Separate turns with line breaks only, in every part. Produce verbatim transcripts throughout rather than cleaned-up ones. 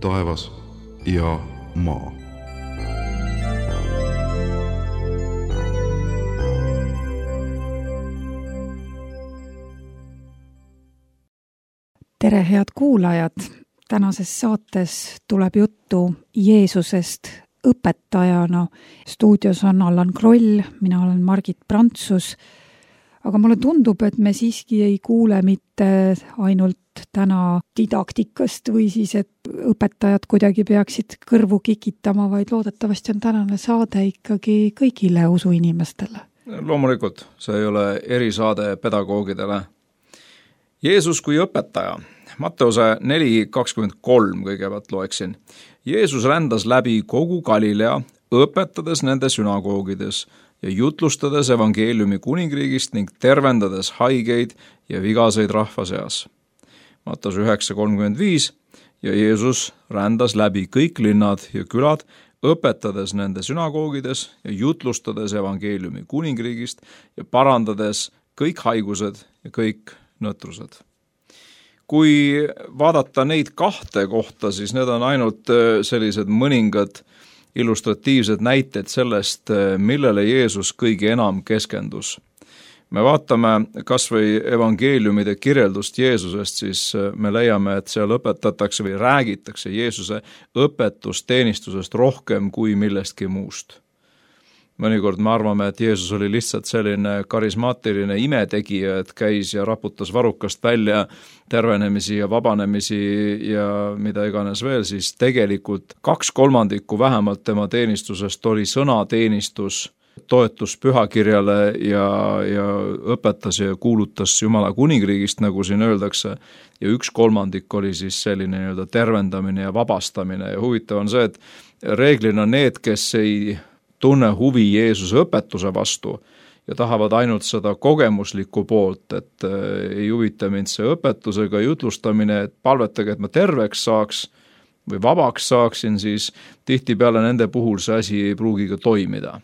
taevas ja maa.
Tere, head kuulajad! Tänases saates tuleb juttu Jeesusest õpetajana. Stuudios on Allan Kroll, mina olen Margit Prantsus. Aga mulle tundub, et me siiski ei kuule mitte ainult täna didaktikast või siis, et õpetajad kuidagi peaksid kõrvu kikitama, vaid loodetavasti on tänane saade ikkagi kõigile usuinimestele.
Loomulikult, see ei ole erisaade pedagoogidele. Jeesus kui õpetaja. Matteuse neli kakskümmend kolm kõigepealt loeksin. Jeesus rändas läbi kogu Galilea, õpetades nende sünagoogides ja jutlustades evangeeliumi kuningriigist ning tervendades haigeid ja vigaseid rahva seas. Matteuse üheksa kolmkümmend viis ja Jeesus rändas läbi kõik linnad ja külad, õpetades nende sünagoogides ja jutlustades evangeeliumi kuningriigist ja parandades kõik haigused ja kõik nõtrused. Kui vaadata neid kahte kohta, siis need on ainult sellised mõningad illustratiivsed näited sellest, millele Jeesus kõige enam keskendus. Me vaatame kas või evangeeliumide kirjeldust Jeesusest, siis me leiame, et seal õpetatakse või räägitakse Jeesuse õpetusteenistusest rohkem kui millestki muust. Mõnikord me arvame, et Jeesus oli lihtsalt selline karismaatiline imetegija, et käis ja raputas varrukast välja tervenemisi ja vabanemisi ja mida iganes veel, siis tegelikult kaks kolmandikku vähemalt tema teenistusest oli sõnateenistus, toetus pühakirjale ja, ja õpetas ja kuulutas Jumala kuningriigist, nagu siin öeldakse, ja üks kolmandik oli siis selline nii-öelda tervendamine ja vabastamine ja huvitav on see, et reeglina need, kes ei tunne huvi Jeesuse õpetuse vastu ja tahavad ainult seda kogemuslikku poolt, et ei huvita mind see õpetusega jutlustamine, et palvetage, et ma terveks saaks või vabaks saaksin, siis tihtipeale nende puhul see asi ei pruugi ka toimida.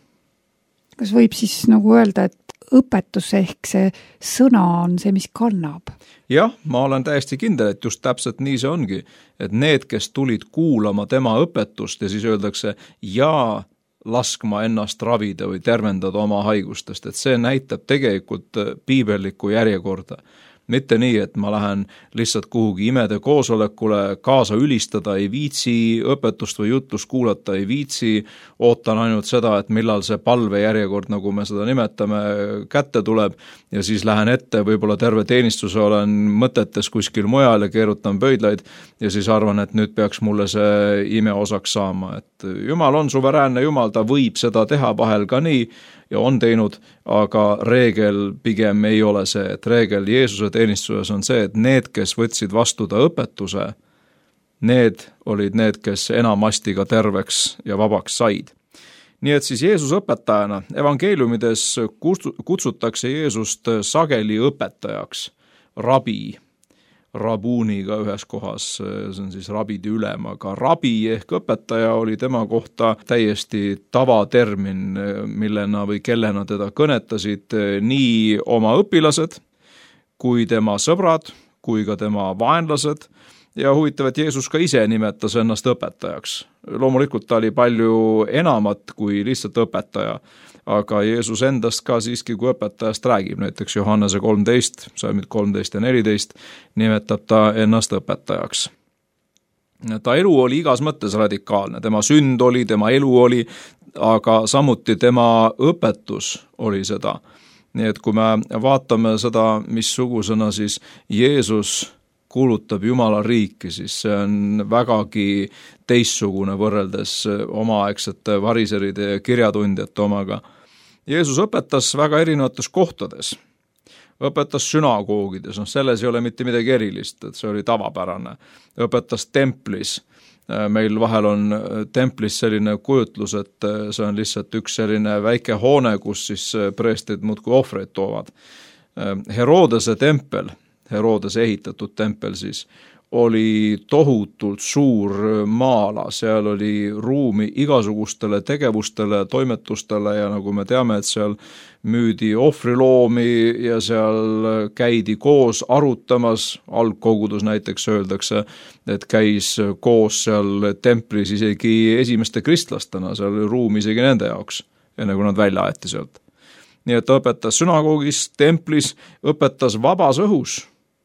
Kas võib siis nagu öelda, et õpetus ehk see sõna on see, mis kannab?
Jah, ma olen täiesti kindel, et just täpselt nii see ongi, et need, kes tulid kuulama tema õpetust ja siis öeldakse jaa, laskma ennast ravida või tervendada oma haigustest, et see näitab tegelikult piibellikku järjekorda. Mitte nii, et ma lähen lihtsalt kuhugi imede koosolekule kaasa ülistada, ei viitsi õpetust või jutlust kuulata, ei viitsi, ootan ainult seda, et millal see palve järjekord, nagu me seda nimetame, kätte tuleb ja siis lähen ette, võib-olla terve teenistuse olen mõtetes kuskil mujal ja keerutan pöidlaid ja siis arvan, et nüüd peaks mulle see ime osaks saama, et Jumal on suveräänne Jumal, ta võib seda teha vahel ka nii ja on teinud, aga reegel pigem ei ole see, et reegel Jeesuse teenistuses on see, et need, kes võtsid vastu ta õpetuse, need olid need, kes enamasti ka terveks ja vabaks said. Nii et siis Jeesus õpetajana, evangeeliumides kutsutakse Jeesust sageli õpetajaks, rabi, rabuuniga ühes kohas, see on siis rabide ülem, aga rabi ehk õpetaja oli tema kohta täiesti tavatermin, millena või kellena teda kõnetasid nii oma õpilased, kui tema sõbrad, kui ka tema vaenlased ja huvitav, et Jeesus ka ise nimetas ennast õpetajaks. Loomulikult ta oli palju enamat kui lihtsalt õpetaja, aga Jeesus endast ka siiski kui õpetajast räägib, näiteks Johannese kolmteist, salmid kolmteist ja neliteist, nimetab ta ennast õpetajaks. Ta elu oli igas mõttes radikaalne, tema sünd oli, tema elu oli, aga samuti tema õpetus oli seda. Nii et kui me vaatame seda, missugusena siis Jeesus kuulutab Jumala riiki, siis see on vägagi teissugune võrreldes omaaegsete variseride ja kirjatundjate omaga. Jeesus õpetas väga erinevates kohtades. Õpetas sünagoogides, no selles ei ole mitte midagi erilist, et see oli tavapärane. Õpetas templis. Meil vahel on templis selline kujutlus, et see on lihtsalt üks selline väike hoone, kus siis preestrid muudkui ohvreid toovad. Herodese tempel, Herodese ehitatud tempel siis, oli tohutult suur maa-ala, seal oli ruumi igasugustele tegevustele, toimetustele ja nagu me teame, et seal müüdi ohvriloomi ja seal käidi koos arutamas, algkogudus näiteks öeldakse, et käis koos seal templis isegi esimeste kristlastena, seal oli ruumi isegi nende jaoks, enne kui nad välja aeti sealt. Nii et ta õpetas sünagoogis, templis, õpetas vabas õhus.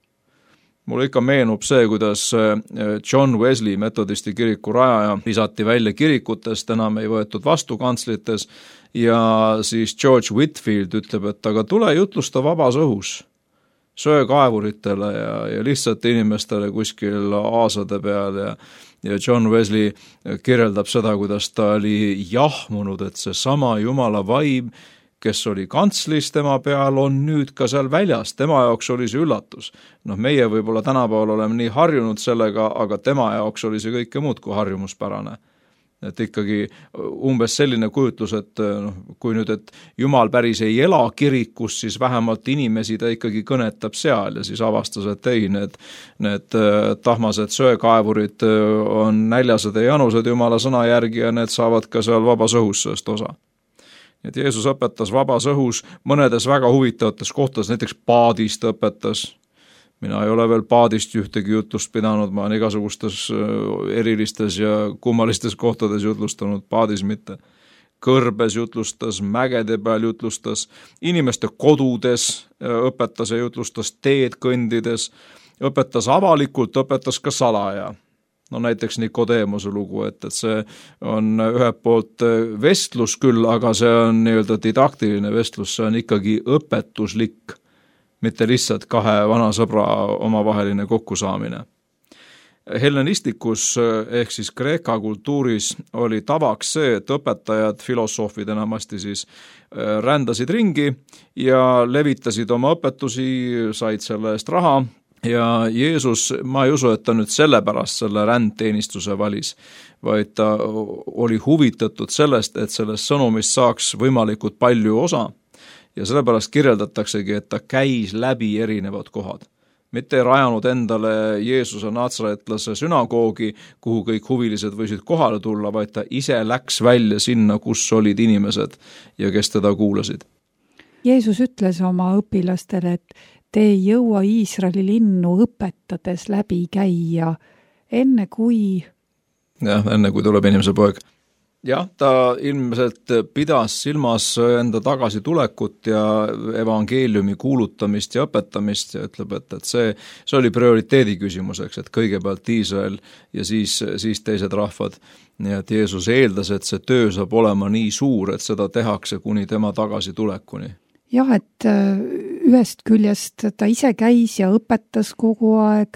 Mulle ikka meenub see, kuidas John Wesley, metodisti kiriku rajaja, visati välja kirikutest, enam ei võetud vastu kantslites ja siis George Whitfield ütleb, et aga tule jutlusta vabas õhus söökaevuritele ja, ja lihtsalt inimestele kuskil aasade peal ja, ja John Wesley kirjeldab seda, kuidas ta oli jahmunud, et see sama Jumala vaim, kes oli kantslis tema peal, on nüüd ka seal väljas, tema jaoks oli see üllatus. Noh, meie võib-olla tänapäeval oleme nii harjunud sellega, aga tema jaoks oli see kõike muud kui harjumuspärane. Et ikkagi umbes selline kujutlus, et noh, kui nüüd, et Jumal päris ei ela kirikus, siis vähemalt inimesi ta ikkagi kõnetab seal ja siis avastas, et ei, need, need tahmased söökaevurid on näljased ja janused Jumala sõna järgi ja need saavad ka seal vabas õhus sellest osa. Et Jeesus õpetas vabas õhus mõnedes väga huvitavates kohtades, näiteks paadist õpetas. Mina ei ole veel paadist ühtegi jutlust pidanud, ma olen igasugustes erilistes ja kummalistes kohtades jutlustanud, paadis mitte. Kõrbes jutlustas, mägede peal jutlustas, inimeste kodudes õpetas ja jutlustas, teed kõndides, õpetas avalikult, õpetas ka salaja. No näiteks Nikodeemuse lugu, et, et see on ühelt poolt vestlus küll, aga see on nii-öelda didaktiline vestlus, see on ikkagi õpetuslik, mitte lihtsalt kahe vana sõbra omavaheline kokkusaamine. Hellenistikus ehk siis Kreeka kultuuris oli tavaks see, et õpetajad, filosoofid enamasti siis rändasid ringi ja levitasid oma õpetusi, said selle eest raha. Ja Jeesus, ma ei usu, et ta nüüd sellepärast selle rändteenistuse valis, vaid ta oli huvitatud sellest, et sellest sõnumist saaks võimalikult palju osa ja sellepärast kirjeldataksegi, et ta käis läbi erinevad kohad. Mitte ei rajanud endale Jeesuse natsaretlase sünagoogi, kuhu kõik huvilised võisid kohale tulla, vaid ta ise läks välja sinna, kus olid inimesed ja kes teda kuulasid.
Jeesus ütles oma õpilastele, et te ei jõua Iisraeli linnu õpetades läbi käia enne kui...
jah, enne kui tuleb inimese poeg. Jah, ta ilmselt pidas silmas enda tagasi tulekut ja evangeeliumi kuulutamist ja õpetamist ja ütleb, et, et see, see oli prioriteedi küsimuseks, et kõigepealt Iisrael ja siis, siis teised rahvad. Nii et Jeesus eeldas, et see töö saab olema nii suur, et seda tehakse kuni tema tagasi tulekuni.
Jah, et ühest küljest ta ise käis ja õpetas kogu aeg,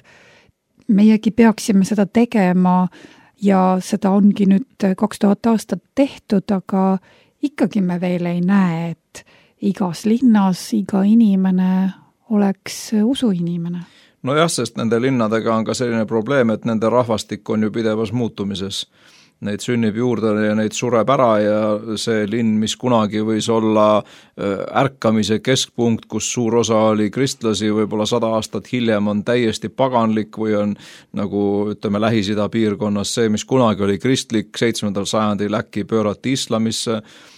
meiegi peaksime seda tegema ja seda ongi nüüd kaks tuhat aastat tehtud, aga ikkagi me veel ei näe, et igas linnas iga inimene oleks usuinimene.
No jah, sest nende linnadega on ka selline probleem, et nende rahvastik on ju pidevas muutumises. Neid sünnib juurde ja neid sureb ära ja see linn, mis kunagi võis olla ärkamise keskpunkt, kus suur osa oli kristlasi, võib-olla sada aastat hiljem on täiesti paganlik või on nagu ütleme Lähis-Ida piirkonnas see, mis kunagi oli kristlik, seitsmendal sajandil äkki pöörati islamisse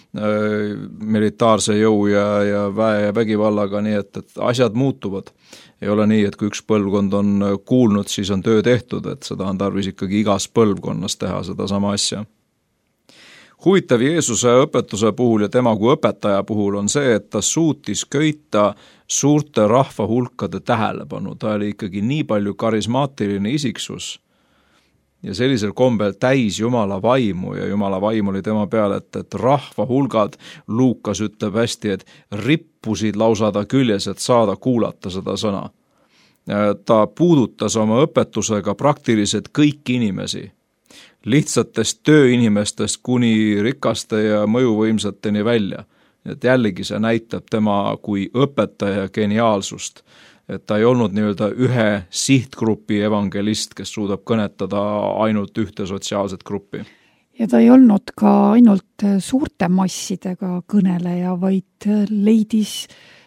militaarse jõu ja, ja väe ja vägivallaga, nii et, et asjad muutuvad. Ei ole nii, et kui üks põlvkond on kuulnud, siis on töö tehtud, et seda on tarvis ikkagi igas põlvkonnas teha seda sama asja. Huvitav Jeesuse õpetuse puhul ja tema kui õpetaja puhul on see, et ta suutis köita suurte rahva hulkade tähelepanu. Ta oli ikkagi nii palju karismaatiline isiksus ja sellisel kombel täis Jumala vaimu ja Jumala vaim oli tema peal, et, et rahva hulgad, Luukas ütleb hästi, et rippusid lausa ta küljes, et saada kuulata seda sõna. Ta puudutas oma õpetusega praktiliselt kõiki inimesi, lihtsatest tööinimestest kuni rikaste ja mõjuvõimsateni välja. Et jällegi see näitab tema kui õpetaja geniaalsust, et ta ei olnud nii-öelda ühe sihtgrupi evangelist, kes suudab kõnetada ainult ühte sotsiaalset gruppi.
Ja ta ei olnud ka ainult suurte massidega kõneleja, vaid leidis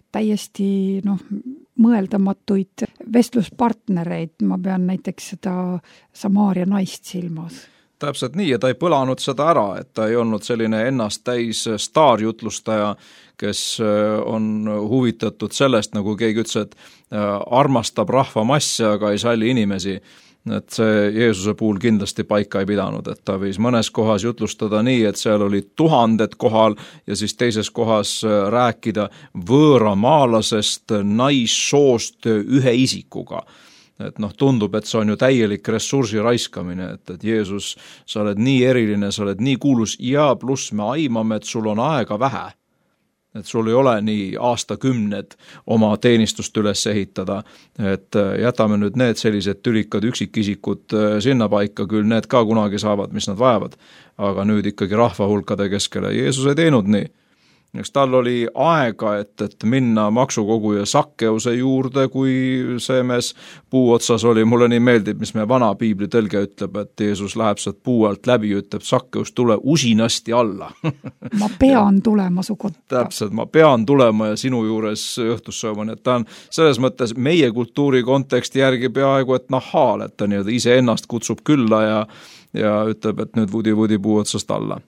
täiesti noh, mõeldamatuid vestluspartnereid, ma pean näiteks seda Samaaria naist silmas.
Täpselt nii, ja ta ei põlanud seda ära, et ta ei olnud selline ennast täis staarjutlustaja, kes on huvitatud sellest, nagu keegi ütles, et armastab rahva massi, aga ei salli inimesi. Et see Jeesuse puhul kindlasti paika ei pidanud, et ta võis mõnes kohas jutlustada nii, et seal oli tuhanded kohal ja siis teises kohas rääkida võõramaalasest naissoost ühe isikuga. Et noh, tundub, et see on ju täielik ressursi raiskamine, et, et Jeesus, sa oled nii eriline, sa oled nii kuulus ja pluss me aimame, et sul on aega vähe. Et sul ei ole nii aastakümned oma teenistust üles ehitada, et jätame nüüd need sellised tülikad üksikisikud sinna paika, küll need ka kunagi saavad, mis nad vajavad, aga nüüd ikkagi rahva hulkade keskele. Jeesus ei teinud nii. Eks tal oli aega, et, et minna maksukoguja Sakkeuse juurde, kui see mees puu otsas oli. Mulle nii meeldib, mis me vana piibli tõlge ütleb, et Jeesus läheb sealt puu alt läbi ja ütleb, Sakkeus, tule usinasti alla.
Ma pean tulema su kotta.
Täpselt, ma pean tulema ja sinu juures õhtus sööma. Et ta on selles mõttes meie kultuuri konteksti järgi peaaegu, et nahaal, et ta nii-öelda ise ennast kutsub külla ja, ja ütleb, et nüüd vudi-vudi puu otsast alla.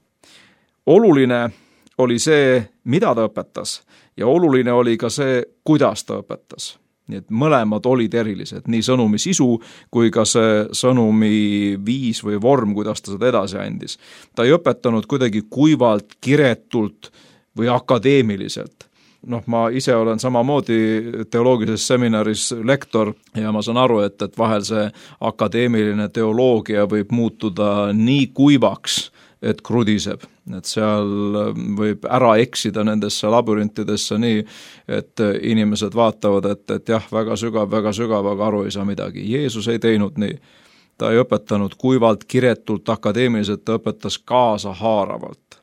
Oluline oli see, mida ta õpetas ja oluline oli ka see, kuidas ta õpetas. Nii et mõlemad olid erilised, nii sõnumi sisu kui ka see sõnumi viis või vorm, kuidas ta seda edasi andis. Ta ei õpetanud kuidagi kuivalt, kiretult või akadeemiliselt. Noh, ma ise olen samamoodi teoloogilises seminaris lektor ja ma saan aru, et, et vahel see akadeemiline teoloogia võib muutuda nii kuivaks, et krudiseb, et seal võib ära eksida nendesse labürintidesse nii, et inimesed vaatavad, et, et jah, väga sügav, väga sügav, aga aru ei saa midagi. Jeesus ei teinud nii. Ta ei õpetanud kuivalt, kiretult, akadeemiliselt, ta õpetas kaasa haaravalt.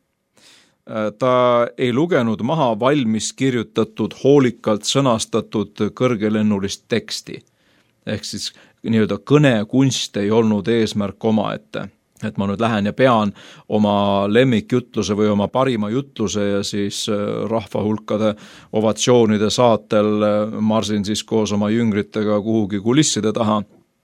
Ta ei lugenud maha valmis kirjutatud, hoolikalt sõnastatud kõrgelennulist teksti. Ehk siis nii-öelda kõnekunst ei olnud eesmärk omaette. Et ma nüüd lähen ja pean oma lemmikjutluse või oma parima jutluse ja siis rahvahulkade ovatsioonide saatel marsin siis koos oma jüngritega kuhugi kulisside taha,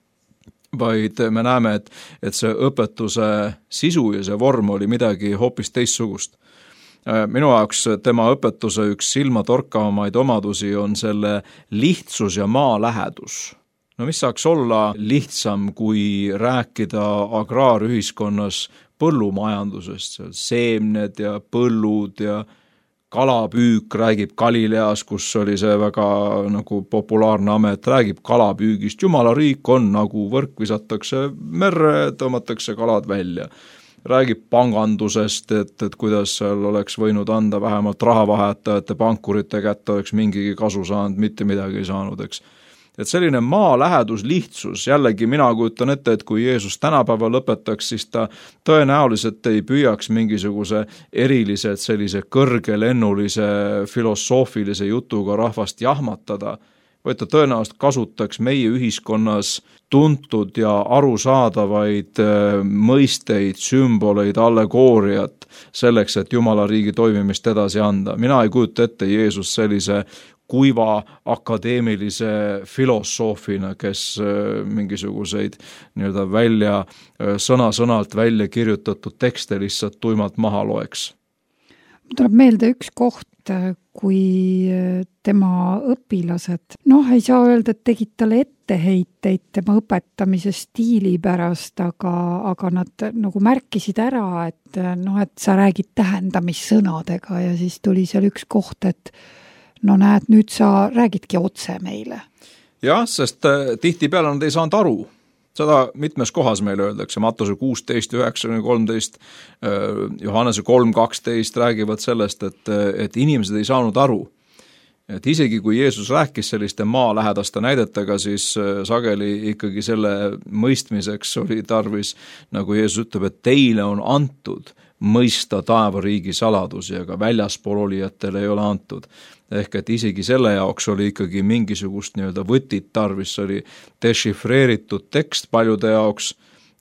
vaid me näeme, et, et see õpetuse sisu ja see vorm oli midagi hoopis teistsugust. Minu jaoks tema õpetuse üks silmatorkavamaid omadusi on selle lihtsus ja maalähedus. No mis saaks olla lihtsam, kui rääkida agraarühiskonnas põllumajandusest, seemned ja põllud ja kalapüük, räägib Galileas, kus oli see väga nagu populaarne amet, räägib kalapüügist, Jumala riik on nagu võrk, visatakse merre, tõmmatakse kalad välja. Räägib pangandusest, et, et kuidas seal oleks võinud anda vähemalt rahavahetajate, pankurite kätte, oleks mingigi kasu saanud, mitte midagi ei saanud, eks. Et selline maalähedus, lihtsus, jällegi mina kujutan ette, et kui Jeesus tänapäeval lõpetaks, siis ta tõenäoliselt ei püüaks mingisuguse eriliselt sellise kõrgelennulise filosoofilise jutuga rahvast jahmatada, vaid ta tõenäoliselt kasutaks meie ühiskonnas tuntud ja arusaadavaid mõisteid, sümboleid, allegooriat selleks, et Jumala riigi toimimist edasi anda. Mina ei kujuta ette Jeesus sellise kuiva akadeemilise filosoofina, kes mingisuguseid nii-öelda välja, sõna-sõnalt välja kirjutatud tekste lihtsalt tuimalt maha loeks.
Tuleb meelde üks koht, kui tema õpilased, noh, ei saa öelda, et tegid talle etteheiteid tema õpetamise stiili pärast, aga, aga nad nagu märkisid ära, et noh, et sa räägid tähendamissõnadega ja siis tuli seal üks koht, et no näed, nüüd sa räägidki otse meile.
Jah, sest tihtipeale nad ei saanud aru. Seda mitmes kohas meile öeldakse, Mattuse kuusteist, üheksa, kolmteist, Johannese kolm, kaksteist räägivad sellest, et, et inimesed ei saanud aru. Et isegi kui Jeesus rääkis selliste maalähedaste näidetega, siis sageli ikkagi selle mõistmiseks oli tarvis, nagu Jeesus ütleb, et teile on antud mõista taevariigi saladusi, aga väljaspool olijatele ei ole antud. Ehk et isegi selle jaoks oli ikkagi mingisugust nii-öelda võtit tarvis, oli dešifreeritud tekst paljude jaoks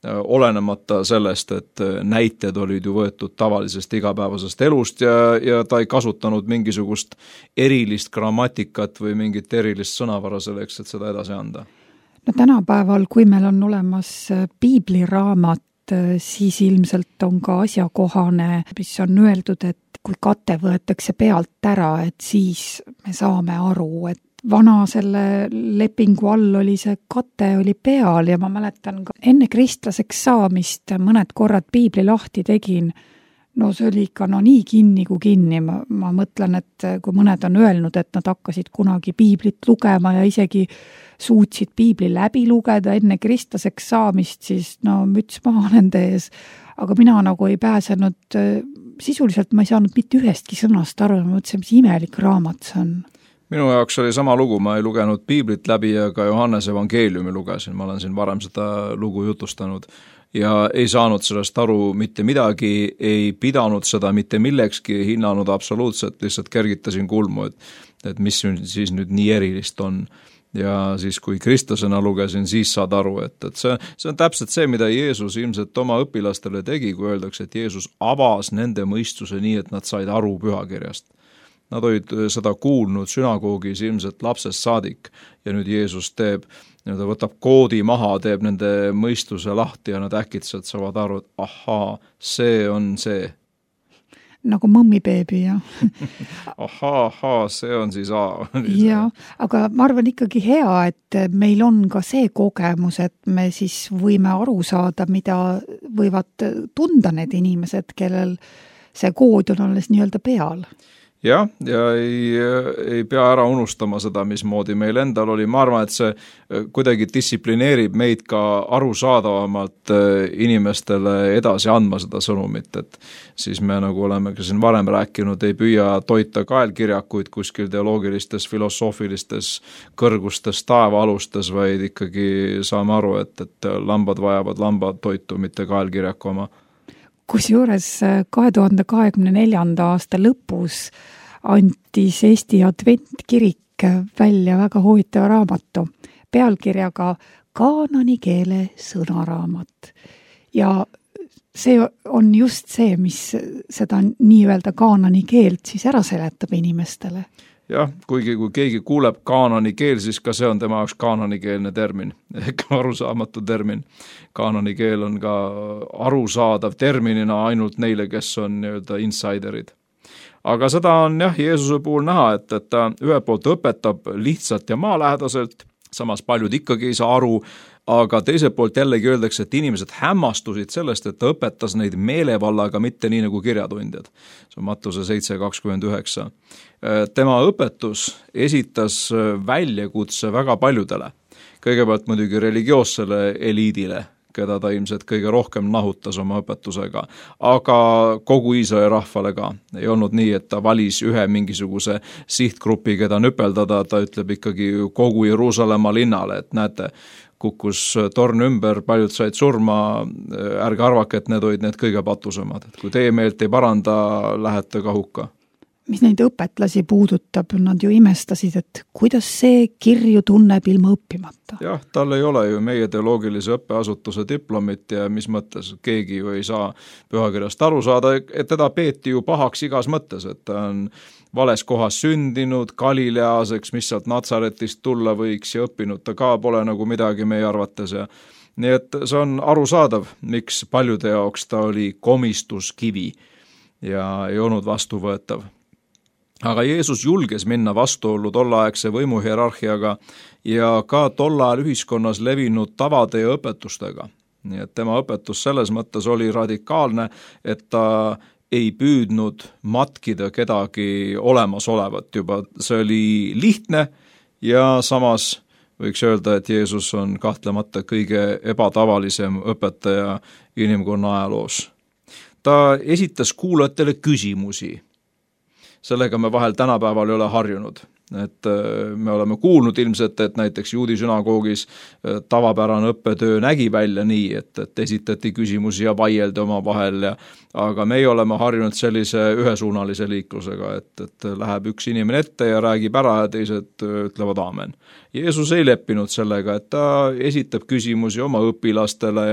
olenemata sellest, et näited olid ju võetud tavalisest igapäevasest elust ja, ja ta ei kasutanud mingisugust erilist grammatikat või mingit erilist sõnavara selleks, et seda edasi anda.
No tänapäeval, kui meil on olemas piibliraamat, siis ilmselt on ka asjakohane, mis on öeldud, et kui kate võetakse pealt ära, et siis me saame aru, et vana selle lepingu all oli see kate oli peal ja ma mäletan ka enne kristlaseks saamist mõned korrad piibli lahti tegin. No see oli ikka no nii kinni kui kinni. Ma, ma mõtlen, et kui mõned on öelnud, et nad hakkasid kunagi piiblit lugema ja isegi suutsid piibli läbi lugeda enne kristlaseks saamist, siis no müts maha nende ees. Aga mina nagu ei pääsenud, sisuliselt ma ei saanud mitte ühestki sõnast aru, ma mõtlesin, mis imelik raamat see on.
Minu jaoks oli sama lugu, ma ei lugenud piiblit läbi ja ka Johannese evangeeliumi lugesin, ma olen siin varem seda lugu jutustanud ja ei saanud sellest aru mitte midagi, ei pidanud seda mitte millekski, hinnanud absoluutselt, lihtsalt kergitasin kulmu, et, et mis siis nüüd nii erilist on. Ja siis kui kristlasena lugesin, siis saad aru, et, et see, see on täpselt see, mida Jeesus ilmselt oma õpilastele tegi, kui öeldakse, et Jeesus avas nende mõistuse nii, et nad said aru pühakirjast. Nad olid seda kuulnud sünagoogis ilmselt lapsest saadik ja nüüd Jeesus teeb, ta võtab koodi maha, teeb nende mõistuse lahti ja nad äkitselt saavad aru, et ahaa, see on see.
Nagu mõmmibeebi, jah.
ahaa, ahaa, see on siis A.
ja, aga ma arvan ikkagi hea, et meil on ka see kogemus, et me siis võime aru saada, mida võivad tunda need inimesed, kellel see kood on alles nii-öelda peal.
Jah, ja ei, ei pea ära unustama seda, mismoodi meil endal oli. Ma arvan, et see kuidagi distsiplineerib meid ka arusaadavamalt inimestele edasi andma seda sõnumit, et siis me nagu oleme ka siin varem rääkinud, ei püüa toita kaelkirjakuid kuskil teoloogilistes, filosoofilistes kõrgustes, taevaalustes, vaid ikkagi saame aru, et, et lambad vajavad lambad toitu, mitte kaelkirjaku oma.
Kusjuures kahe tuhande kahekümne neljanda aasta lõpus antis Eesti Adventkirik välja väga huvitava raamatu pealkirjaga Kaanani keele sõnaraamat. Ja see on just see, mis seda nii-öelda kaanani keelt siis ära seletab inimestele.
Jah, kuigi kui keegi kuuleb kaanani keel, siis ka see on tema jaoks kaananikeelne termin, ehk arusaamatu termin. Kaanani keel on ka arusaadav terminina ainult neile, kes on nii-öelda insiderid. Aga seda on jah, Jeesuse puhul näha, et, et ta ühe poolt õpetab lihtsalt ja maalähedaselt, samas paljud ikkagi ei saa aru, aga teiselt poolt jällegi öeldakse, et inimesed hämmastusid sellest, et ta õpetas neid meelevallaga mitte nii nagu kirjatundjad. See on Mattuse seitse kakskümmend üheksa. Tema õpetus esitas väljakutse väga paljudele. Kõigepealt muidugi religioossele eliidile, keda ta ilmselt kõige rohkem nahutas oma õpetusega, aga kogu Iisraeli rahvale ka. Ei olnud nii, et ta valis ühe mingisuguse sihtgrupi, keda nüpeldada, ta ütleb ikkagi kogu Jeruusalemma linnale, et näete, kukkus torn ümber, paljud said surma, ärge arvake, et need olid need kõige patusemad. Et kui teie meelt ei paranda, lähete ka hukka.
Mis neid õpetlasi puudutab, nad ju imestasid, et kuidas see kirju tunneb ilma õppimata.
Jah, tal ei ole ju meie teoloogilise õppeasutuse diplomit ja mis mõttes keegi ju ei saa pühakirjast aru saada, et teda peeti ju pahaks igas mõttes, et ta on vales kohas sündinud, Galileaseks, mis sealt Natsaretist tulla võiks ja õppinud ta ka pole nagu midagi meie arvates ja nii et see on arusaadav, miks paljude jaoks ta oli komistuskivi ja ei olnud vastuvõetav. Aga Jeesus julges minna vastuollu tollaegse võimuhierarhiaga ja ka tollal ühiskonnas levinud tavade ja õpetustega. Nii et tema õpetus selles mõttes oli radikaalne, et ta ei püüdnud matkida kedagi olemasolevat juba. See oli lihtne ja samas võiks öelda, et Jeesus on kahtlemata kõige ebatavalisem õpetaja inimkonna ajaloos. Ta esitas kuulajatele küsimusi. Sellega me vahel tänapäeval ei ole harjunud. Et me oleme kuulnud ilmselt, et näiteks juudi sünagoogis tavapärane õppetöö nägi välja nii, et, et esitati küsimusi ja vaieldi oma vahel, ja, aga meie oleme harjunud sellise ühesuunalise liiklusega, et, et läheb üks inimene ette ja räägib ära ja teised ütlevad aamen. Jeesus ei leppinud sellega, et ta esitab küsimusi oma õpilastele ja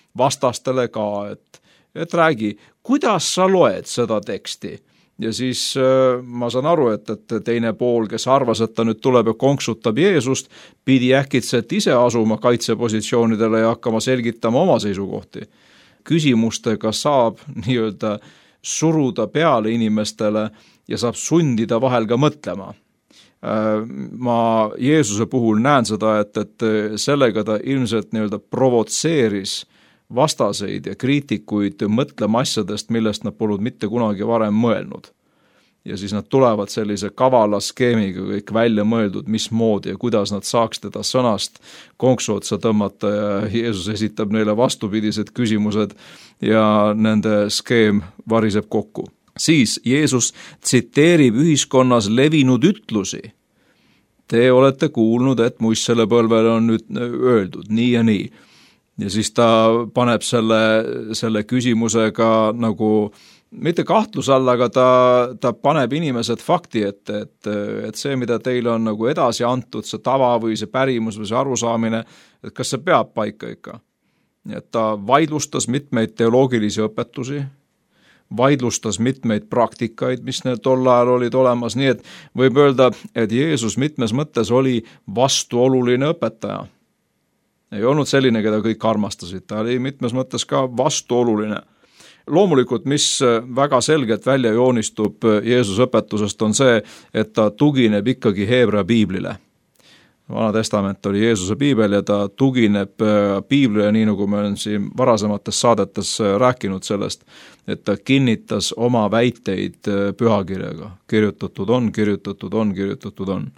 vastastele ka, et, et räägi, kuidas sa loed seda teksti. Ja siis äh, ma saan aru, et, et teine pool, kes arvas, et ta nüüd tuleb ja konksutab Jeesust, pidi äkitselt ise asuma kaitsepositsioonidele ja hakkama selgitama oma seisukohti. Küsimustega saab nii-öelda suruda peale inimestele ja saab sundida vahel ka mõtlema. Ma Jeesuse puhul näen seda, et, et sellega ta ilmselt nii-öelda provotseeris vastaseid ja kriitikuid mõtlema asjadest, millest nad polnud mitte kunagi varem mõelnud. Ja siis nad tulevad sellise kavala skeemiga kõik välja mõeldud, mismoodi ja kuidas nad saaks teda sõnast konksu otsa tõmmata ja Jeesus esitab neile vastupidised küsimused ja nende skeem variseb kokku. Siis Jeesus tsiteerib ühiskonnas levinud ütlusi. Te olete kuulnud, et muistsele põlvele on nüüd öeldud nii ja nii. Ja siis ta paneb selle, selle küsimusega nagu, mitte kahtluse alla, aga ta, ta paneb inimesed fakti, et, et, et see, mida teile on nagu edasi antud, see tava või see pärimus või see arusaamine, et kas see peab paika ikka. Et ta vaidlustas mitmeid teoloogilisi õpetusi, vaidlustas mitmeid praktikaid, mis neil tol ajal olid olemas, nii et võib öelda, et Jeesus mitmes mõttes oli vastuoluline õpetaja. Ei olnud selline, keda kõik armastasid, ta oli mitmes mõttes ka vastuoluline. Loomulikult, mis väga selgelt välja joonistub Jeesuse õpetusest, on see, et ta tugineb ikkagi Heebrea piiblile. Vana testament oli Jeesuse piibel ja ta tugineb piiblile, nii nagu me olen siin varasemates saadetes rääkinud sellest, et ta kinnitas oma väiteid pühakirjaga. Kirjutatud on, kirjutatud on, kirjutatud on.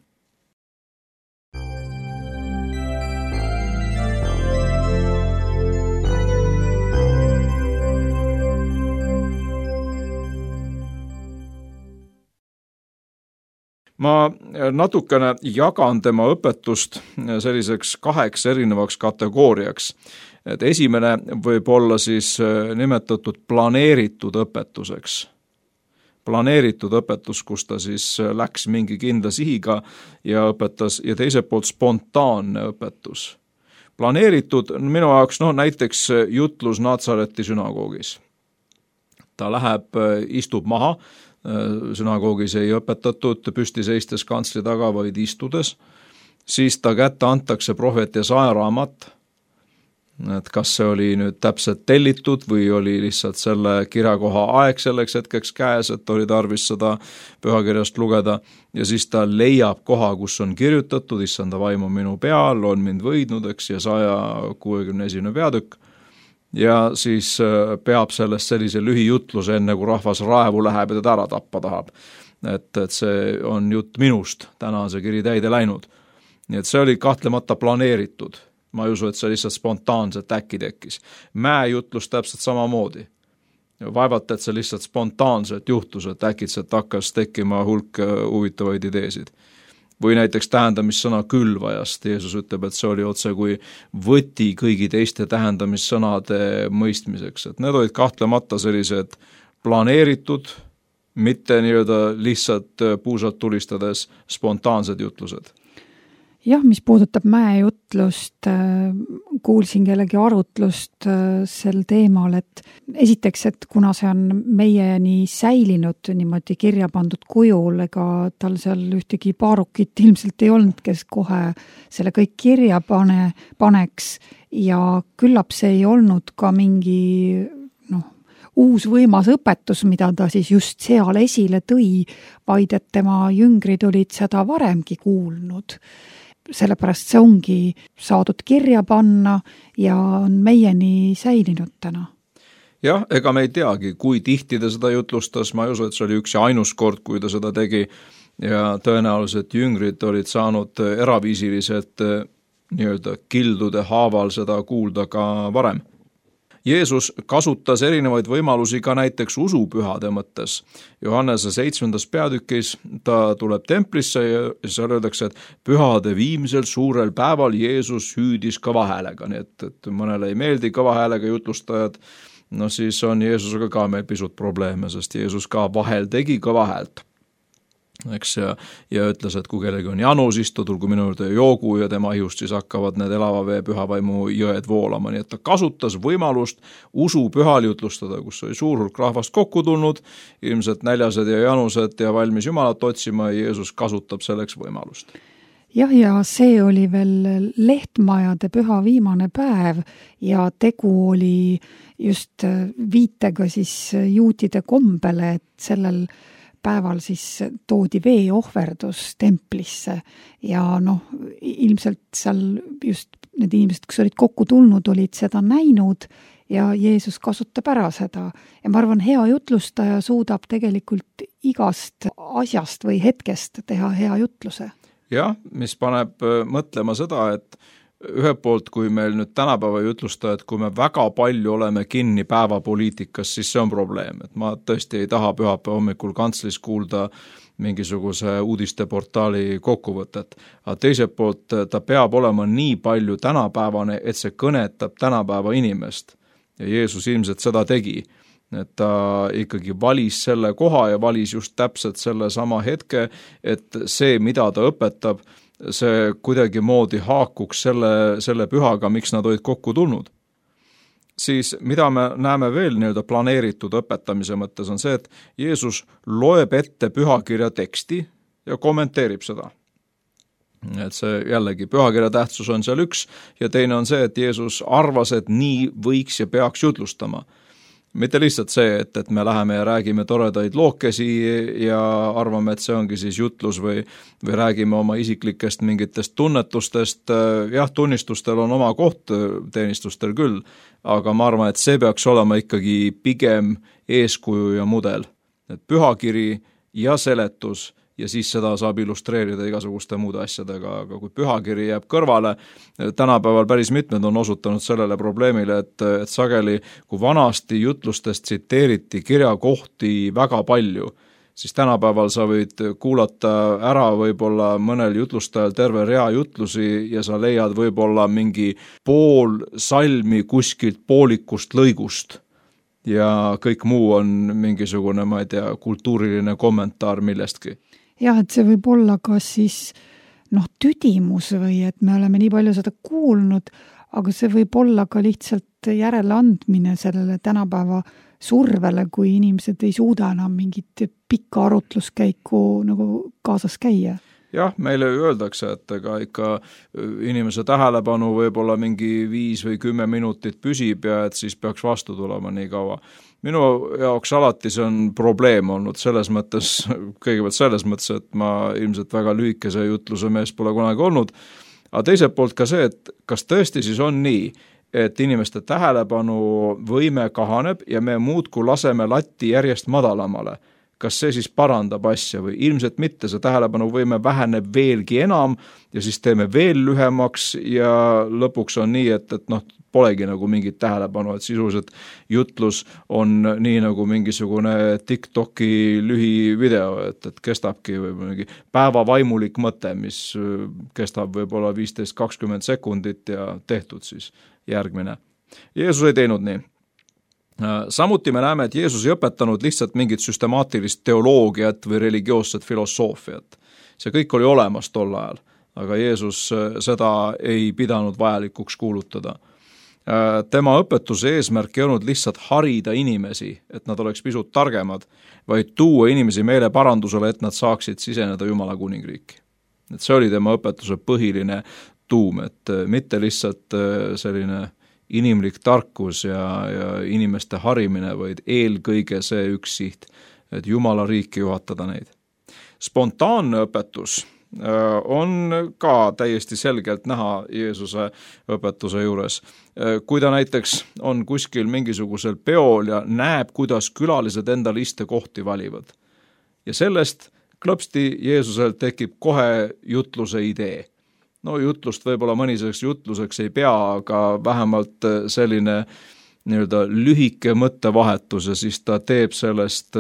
Ma natukene jagan tema õpetust selliseks kaheks erinevaks kategooriaks. Et esimene võib olla siis nimetatud planeeritud õpetuseks. Planeeritud õpetus, kus ta siis läks mingi kindla sihiga ja õpetas, ja teiselt poolt spontaanne õpetus. Planeeritud minu jaoks no, näiteks jutlus Natsareti sünagoogis. Ta läheb, istub maha, sünagoogis ei õpetatud püsti seistes kantsli taga, vaid istudes, siis ta kätte antakse prohvet Jesaja raamat, et kas see oli nüüd täpselt tellitud või oli lihtsalt selle kirjakoha aeg selleks hetkeks käes, et oli tarvis seda pühakirjast lugeda ja siis ta leiab koha, kus on kirjutatud, issanda vaim on minu peal, on mind võidnud, eks Jesaja kuuekümne esimene peatükk. Ja siis peab sellest sellise lühijutluse enne, kui rahvas raevu läheb ja teda ära tappa tahab. Et, et see on jutt minust, täna on see kiri täide läinud. Nii et see oli kahtlemata planeeritud. Ma ei usu, et see lihtsalt spontaanselt äkki tekkis. Mäejutlus täpselt samamoodi. Vaevalt, et see lihtsalt spontaanselt juhtus, et äkitselt hakkas tekkima hulk huvitavaid ideesid. Või näiteks tähendamissõna külvajast. Jeesus ütleb, et see oli otse kui võti kõigi teiste tähendamissõnade mõistmiseks. Et need olid kahtlemata sellised planeeritud, mitte nii-öelda lihtsalt puusalt tulistades spontaansed jutlused.
Jah, mis puudutab mäejutlust, kuulsin kellegi arutlust sel teemal, et esiteks, et kuna see on meieni säilinud niimoodi kirja pandud kujul, ega tal seal ühtegi paarukit ilmselt ei olnud, kes kohe selle kõik kirja pane, paneks ja küllap see ei olnud ka mingi noh, uus võimas õpetus, mida ta siis just seal esile tõi, vaid et tema jüngrid olid seda varemgi kuulnud. Sellepärast see ongi saadud kirja panna ja on meieni säilinud täna.
Jah, ega me ei teagi, kui tihti ta seda jutlustas, ma ei usu, et see oli üks ja ainus kord, kui ta seda tegi ja tõenäoliselt jüngrid olid saanud eraviisiliselt nii-öelda kildude haaval seda kuulda ka varem. Jeesus kasutas erinevaid võimalusi ka näiteks usupühade mõttes. Johannese seitsmendas peatükis ta tuleb templisse ja seal öeldakse, et pühade viimsel suurel päeval Jeesus hüüdis kõva häälega, nii et, et mõnele ei meeldi kõva häälega jutlustajad, no siis on Jeesusega ka meil pisut probleeme, sest Jeesus ka vahel tegi kõva häält. eks, ja, ja ütles, et kui kellegi on janu, siis ta tulgu minu juurde joogu ja tema ihust siis hakkavad need elava vee pühavaimu jõed voolama, nii et ta kasutas võimalust usu pühal jutlustada, kus oli suur hulk rahvast kokku tulnud, ilmselt näljased ja janused ja valmis Jumalat otsima ja Jeesus kasutab selleks võimalust.
Jah, ja see oli veel Lehtmajade püha viimane päev ja tegu oli just viitega siis juutide kombele, et sellel päeval siis toodi veeohverdus templisse ja noh, ilmselt seal just need inimesed, kes olid kokku tulnud, olid seda näinud ja Jeesus kasutab ära seda. Ja ma arvan, hea jutlustaja suudab tegelikult igast asjast või hetkest teha hea jutluse.
Jah, mis paneb mõtlema seda, et ühelt poolt, kui meil nüüd tänapäeva jutlustajad, kui me väga palju oleme kinni päevapoliitikas, siis see on probleem. Et ma tõesti ei taha pühapäeva hommikul kantslis kuulda mingisuguse uudisteportaali kokkuvõtet. Aga teiselt poolt ta peab olema nii palju tänapäevane, et see kõnetab tänapäeva inimest. Ja Jeesus ilmselt seda tegi. Et ta ikkagi valis selle koha ja valis just täpselt selle sama hetke, et see, mida ta õpetab, see kuidagi moodi haakuks selle, selle pühaga, miks nad olid kokku tulnud. Siis mida me näeme veel nii-öelda planeeritud õpetamise mõttes on see, et Jeesus loeb ette pühakirja teksti ja kommenteerib seda. Et see jällegi pühakirja tähtsus on seal üks ja teine on see, et Jeesus arvas, et nii võiks ja peaks jutlustama. Mitte lihtsalt see, et, et me läheme ja räägime toredaid lookesi ja arvame, et see ongi siis jutlus või, või räägime oma isiklikest mingitest tunnetustest. Jah, tunnistustel on oma koht teenistustel küll, aga ma arvan, et see peaks olema ikkagi pigem eeskuju ja mudel. Et pühakiri ja seletus ja siis seda saab illustreerida igasuguste muude asjadega, aga kui pühakiri jääb kõrvale, tänapäeval päris mitmed on osutanud sellele probleemile, et, et sageli, kui vanasti jutlustest tsiteeriti kirjakohti väga palju, siis tänapäeval sa võid kuulata ära võib-olla mõnel jutlustajal terve rea jutlusi ja sa leiad võib-olla mingi pool salmi kuskilt poolikust lõigust. Ja kõik muu on mingisugune, ma ei tea, kultuuriline kommentaar millestki.
Jah, et see võib olla ka siis noh, tüdimus või et me oleme nii palju seda kuulnud, aga see võib olla ka lihtsalt järeleandmine sellele tänapäeva survele, kui inimesed ei suuda enam mingit pikka arutluskäiku nagu kaasas käia.
Jah, meile öeldakse, et ega ikka inimese tähelepanu võib-olla mingi viis või kümme minutit püsib ja et siis peaks vastu tulema nii kaua. Minu jaoks alati see on probleem olnud selles mõttes, kõigepealt selles mõttes, et ma ilmselt väga lühikese jutluse mees pole kunagi olnud, aga teiselt poolt ka see, et kas tõesti siis on nii, et inimeste tähelepanu võime kahaneb ja me muudkui laseme latti järjest madalamale. Kas see siis parandab asja või ilmselt mitte, see tähelepanu võime väheneb veelgi enam ja siis teeme veel lühemaks ja lõpuks on nii, et, et noh, polegi nagu mingit tähelepanu, et sisuliselt jutlus on nii nagu mingisugune TikToki lühivideo, et, et kestabki või mingi päevavaimulik mõte, mis kestab võib-olla viisteist kakskümmend sekundit ja tehtud siis järgmine. Jeesus ei teinud nii. Samuti me näeme, et Jeesus ei õpetanud lihtsalt mingit süstemaatilist teoloogiat või religioosset filosoofiat. See kõik oli olemas tol ajal, aga Jeesus seda ei pidanud vajalikuks kuulutada. Tema õpetuse eesmärk ei olnud lihtsalt harida inimesi, et nad oleks pisut targemad, vaid tuua inimesi meele parandusele, et nad saaksid siseneda Jumala kuningriiki. Et see oli tema õpetuse põhiline tuum, et mitte lihtsalt selline inimlik tarkus ja, ja inimeste harimine, vaid eelkõige see üks siht, et Jumala riiki juhatada neid. Spontaanne õpetus on ka täiesti selgelt näha Jeesuse õpetuse juures. Kui ta näiteks on kuskil mingisugusel peol ja näeb, kuidas külalised endal istekohti valivad. Ja sellest klõpsti Jeesusel tekib kohe jutluse idee. No jutlust võib-olla mõniseks jutluseks ei pea, aga vähemalt selline nii-öelda lühike mõttevahetus ja siis ta teeb sellest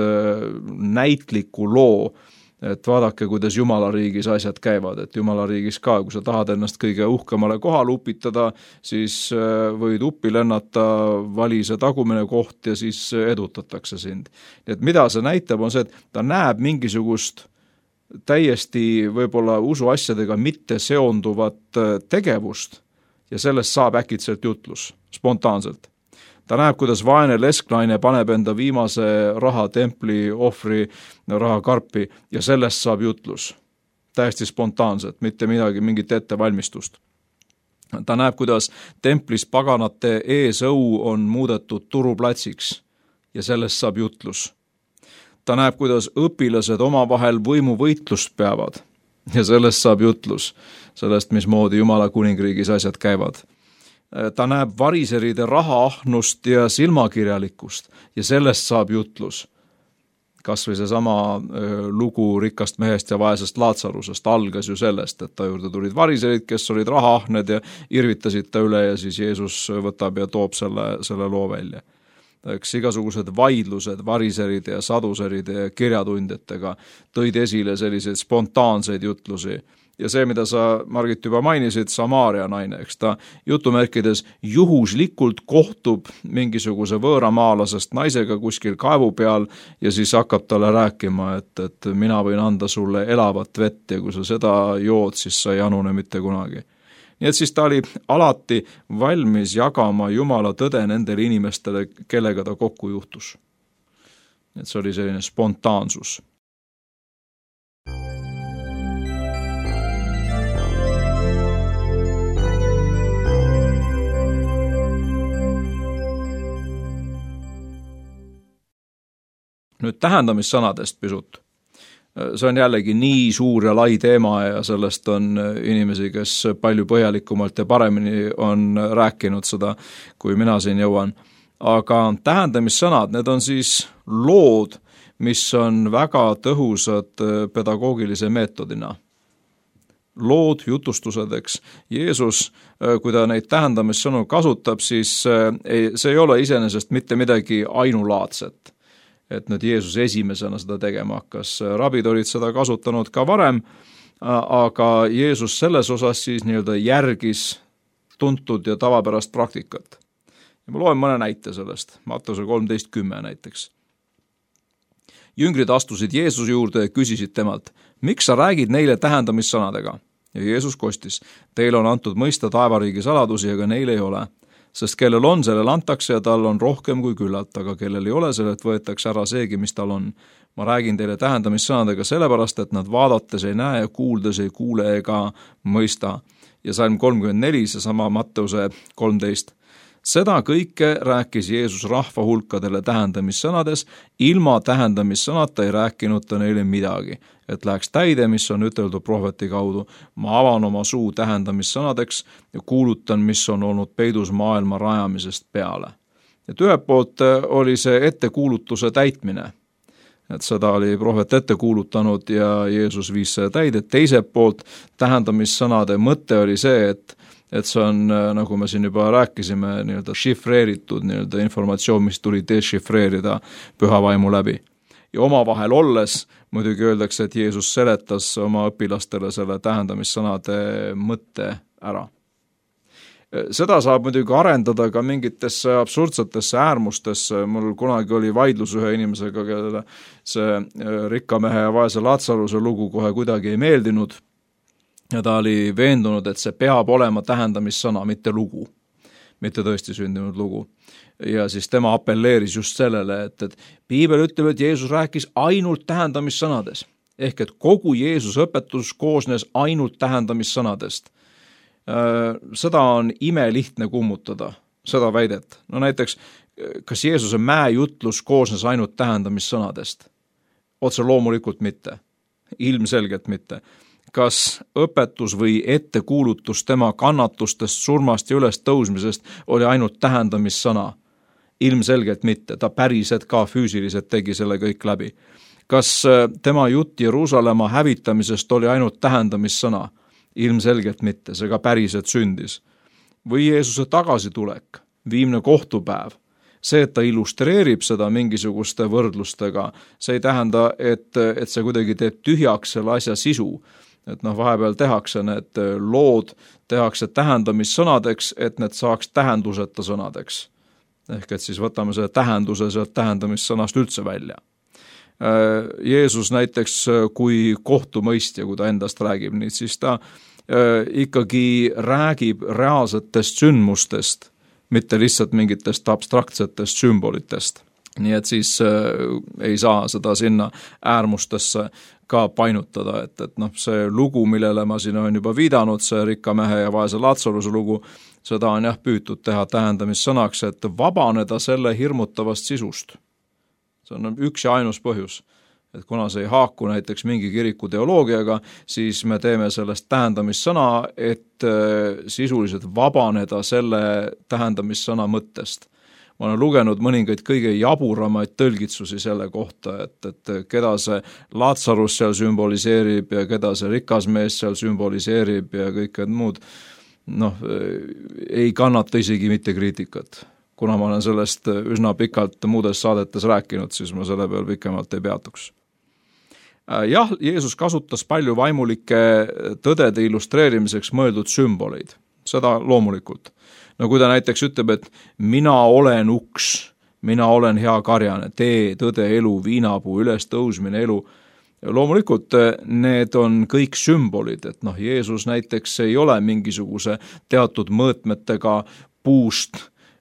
näitliku loo, et vaadake, kuidas Jumala riigis asjad käivad, et Jumala riigis ka, kui sa tahad ennast kõige uhkemale kohale upitada, siis võid uppi lennata, vali see tagumine koht ja siis edutatakse sind. Et mida see näitab on see, et ta näeb mingisugust täiesti võib-olla usuasjadega mitte seonduvat tegevust ja sellest saab äkitselt jutlus, spontaanselt. Ta näeb, kuidas vaene lesklaine paneb enda viimase raha templi ohvri rahakarpi ja sellest saab jutlus. Täiesti spontaanselt, mitte midagi, mingit ettevalmistust. Ta näeb, kuidas templis paganate eesõu on muudetud turuplatsiks ja sellest saab jutlus. Ta näeb, kuidas õpilased omavahel võimuvõitlust peavad ja sellest saab jutlus, sellest, mismoodi Jumala kuningriigis asjad käivad. Ta näeb variseride rahaahnust ja silmakirjalikkust ja sellest saab jutlus. Kas või see sama lugu rikkast mehest ja vaesest Laatsarusest algas ju sellest, et ta juurde tulid variserid, kes olid rahaahned ja irvitasid ta üle ja siis Jeesus võtab ja toob selle, selle loo välja. Eks igasugused vaidlused variseride ja saduseride ja kirjatundjatega tõid esile selliseid spontaanseid jutlusi. Ja see, mida sa, Margit, juba mainisid, Samaaria naine, eks ta jutumärkides juhuslikult kohtub mingisuguse võõramaalasest naisega kuskil kaevu peal ja siis hakkab talle rääkima, et, et mina võin anda sulle elavat vett ja kui sa seda jood, siis sa ei anune mitte kunagi. Nii et siis ta oli alati valmis jagama Jumala tõde nendele inimestele, kellega ta kokku juhtus. Et see oli selline spontaansus. Nüüd tähendamissõnadest pisut. See on jällegi nii suur ja lai teema ja sellest on inimesi, kes palju põhjalikumalt ja paremini on rääkinud seda, kui mina siin jõuan. Aga tähendamissõnad, need on siis lood, mis on väga tõhusad pedagoogilise meetodina. Lood, jutustused, eks. Jeesus, kui ta neid tähendamissõnu kasutab, siis ei, see ei ole iseenesest mitte midagi ainulaadset. Et nüüd Jeesus esimesena seda tegema hakkas. Rabid olid seda kasutanud ka varem, aga Jeesus selles osas siis nii-öelda järgis tuntud ja tavapärast praktikat. Ja ma loen mõne näite sellest, Matteuse kolmteist kümme näiteks. Jüngrid astusid Jeesuse juurde ja küsisid temalt, miks sa räägid neile tähendamissõnadega? Ja Jeesus kostis, teil on antud mõista taevariigi saladusi, aga neil ei ole. Sest kellel on, sellel antakse ja tal on rohkem kui küllalt, aga kellel ei ole, sellelt võetakse ära seegi, mis tal on. Ma räägin teile tähendamissõnadega sellepärast, et nad vaadates ei näe ja kuuldes ei kuule ega mõista. Ja salm kolmkümmend neli, see sama Matteuse kolmteist. Seda kõike rääkis Jeesus rahva hulkadele tähendamissõnades, ilma tähendamissõnata ei rääkinud ta neile midagi, et läheks täide, mis on üteldud prohveti kaudu. Ma avan oma suu tähendamissõnadeks ja kuulutan, mis on olnud peidus maailma rajamisest peale. Et ühelt poolt oli see ettekuulutuse täitmine, et seda oli prohvet ette kuulutanud ja Jeesus viis see täide. Teiselt poolt tähendamissõnade mõte oli see, et et see on, nagu me siin juba rääkisime, nii-öelda šifreeritud nii-öelda informatsioon, mis tuli dešifreerida püha vaimu läbi. Ja omavahel olles muidugi öeldakse, et Jeesus seletas oma õpilastele selle tähendamissõnade mõtte ära. Seda saab muidugi arendada ka mingitesse absurdsetesse äärmustesse. Mul kunagi oli vaidlus ühe inimesega, kellele see rikkamehe ja vaese Laatsaruse lugu kohe kuidagi ei meeldinud. Ja ta oli veendunud, et see peab olema tähendamissõna, mitte lugu, mitte tõesti sündinud lugu. Ja siis tema appelleeris just sellele, et, et Piibel ütleb, et Jeesus rääkis ainult tähendamissõnades. Ehk et kogu Jeesuse õpetus koosnes ainult tähendamissõnadest. Seda on imelihtne kummutada, seda väidet. No näiteks, kas Jeesuse mäejutlus koosnes ainult tähendamissõnadest? Otse loomulikult mitte. Ilmselgelt mitte. Kas õpetus või ettekuulutus tema kannatustest, surmast ja üles tõusmisest oli ainult tähendamissõna? Ilmselgelt mitte, ta päriselt ka füüsiliselt tegi selle kõik läbi. Kas tema jutt Jeruusalemma hävitamisest oli ainult tähendamissõna? Ilmselgelt mitte, see ka päriselt sündis. Või Jeesuse tagasitulek, viimne kohtupäev? See, et ta illustreerib seda mingisuguste võrdlustega, see ei tähenda, et, et see kuidagi teeb tühjaks selle asja sisu. Et noh, vahepeal tehakse need lood, tehakse tähendamissõnadeks, et need saaks tähenduseta sõnadeks. Ehk et siis võtame selle tähenduse sealt tähendamissõnast üldse välja. Jeesus näiteks kui kohtumõistja, kui ta endast räägib, nii siis ta ikkagi räägib reaalsetest sündmustest, mitte lihtsalt mingitest abstraktsetest sümbolitest. Nii et siis ei saa seda sinna äärmustesse ka painutada, et, et noh, see lugu, millele ma siin olen juba viidanud, see rikka mehe ja vaese Laatsaruse lugu, seda on jah püütud teha tähendamissõnaks, et vabaneda selle hirmutavast sisust. See on üks ja ainus põhjus, et kuna see ei haaku näiteks mingi kiriku teoloogiaga, siis me teeme sellest tähendamissõna, et sisuliselt vabaneda selle tähendamissõna mõttest. Ma olen lugenud mõningaid kõige jaburamaid tõlgitsusi selle kohta, et, et keda see Laatsarus seal sümboliseerib ja keda see rikas mees seal sümboliseerib ja kõik muud, noh, ei kannata isegi mitte kriitikat. Kuna ma olen sellest üsna pikalt muudes saadetes rääkinud, siis ma selle peal pikemalt ei peatuks. Jah, Jeesus kasutas palju vaimulike tõdede illustreerimiseks mõeldud sümboleid, seda loomulikult. No kui ta näiteks ütleb, et mina olen uks, mina olen hea karjane, tee, tõde, elu, viinapuu, üles tõusmine, elu. Loomulikult need on kõik sümbolid, et noh, Jeesus näiteks ei ole mingisuguse teatud mõõtmetega puust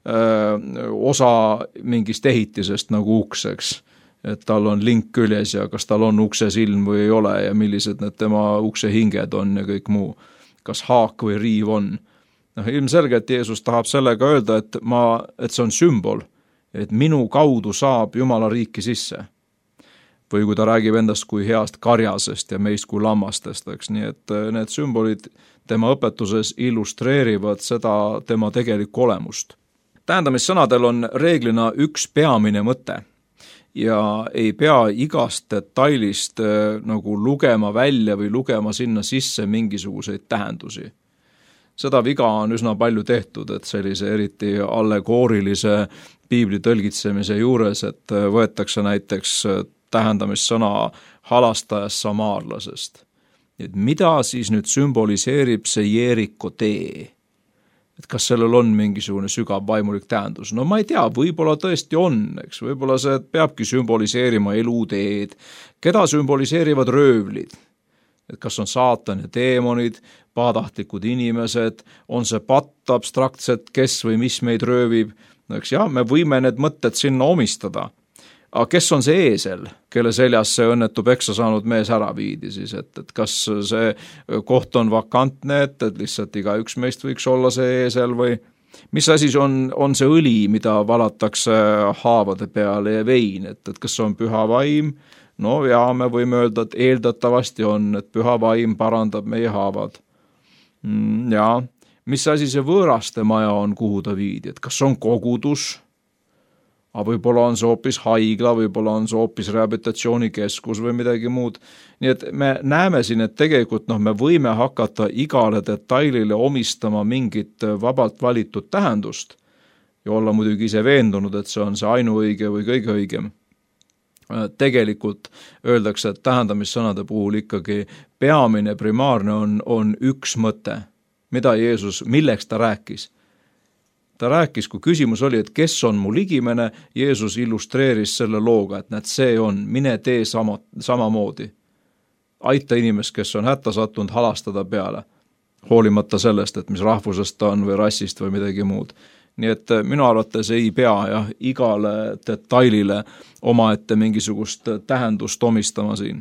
öö, osa mingist ehitisest nagu ukseks, et tal on link küljes ja kas tal on ukse silm või ei ole ja millised need tema ukse hinged on ja kõik muu, kas haak või riiv on. No, ilmselgelt Jeesus tahab sellega öelda, et, ma, et see on sümbol, et minu kaudu saab Jumala riiki sisse. Või kui ta räägib endast kui heast karjasest ja meist kui lammastest, eks, nii et need sümbolid tema õpetuses illustreerivad seda tema tegelikku olemust. Tähendamissõnadel on reeglina üks peamine mõte ja ei pea igast detailist nagu lugema välja või lugema sinna sisse mingisuguseid tähendusi. Seda viga on üsna palju tehtud, et sellise eriti allegoorilise piibli tõlgitsemise juures, et võetakse näiteks tähendamissõna halastajast samaarlasest. Et mida siis nüüd sümboliseerib see Jeeriko tee? Et kas sellel on mingisugune sügav vaimulik tähendus? No ma ei tea, võib-olla tõesti on, eks, võib-olla see peabki sümboliseerima eluteed, keda sümboliseerivad röövlid. Et kas on saatan ja teemonid, pahatahtlikud inimesed, on see patt abstraktselt, kes või mis meid röövib. No eks jah, me võime need mõtted sinna omistada. Aga kes on see eesel, kelle seljas see õnnetu peksa saanud mees ära viidi siis, et, et kas see koht on vakantne, et, et lihtsalt iga üks meist võiks olla see eesel või mis asi on, on see õli, mida valatakse haavade peale ja vein, et, et kas see on püha vaim? No ja me võime öelda, et eeldatavasti on, et püha vaim parandab meie haavad. Mm, ja, mis asi see võõraste maja on, kuhu ta viidi, et kas on kogudus? Aga võib-olla on see hoopis haigla, võib-olla on see hoopis rehabilitatsioonikeskus või midagi muud. Nii et me näeme siin, et tegelikult noh, me võime hakata igale detailile omistama mingit vabalt valitud tähendust ja olla muidugi ise veendunud, et see on see ainuõige või kõige õigem. Tegelikult öeldakse, et tähendamissõnade puhul ikkagi peamine, primaarne on, on üks mõte, mida Jeesus, milleks ta rääkis. Ta rääkis, kui küsimus oli, et kes on mu ligimene, Jeesus illustreeris selle looga, et näed, see on, mine tee sama, samamoodi. Aita inimest, kes on hätta sattunud, halastada peale, hoolimata sellest, et mis rahvusest ta on või rassist või midagi muud. Nii et minu arvates ei pea jah, igale detailile omaette mingisugust tähendust omistama siin.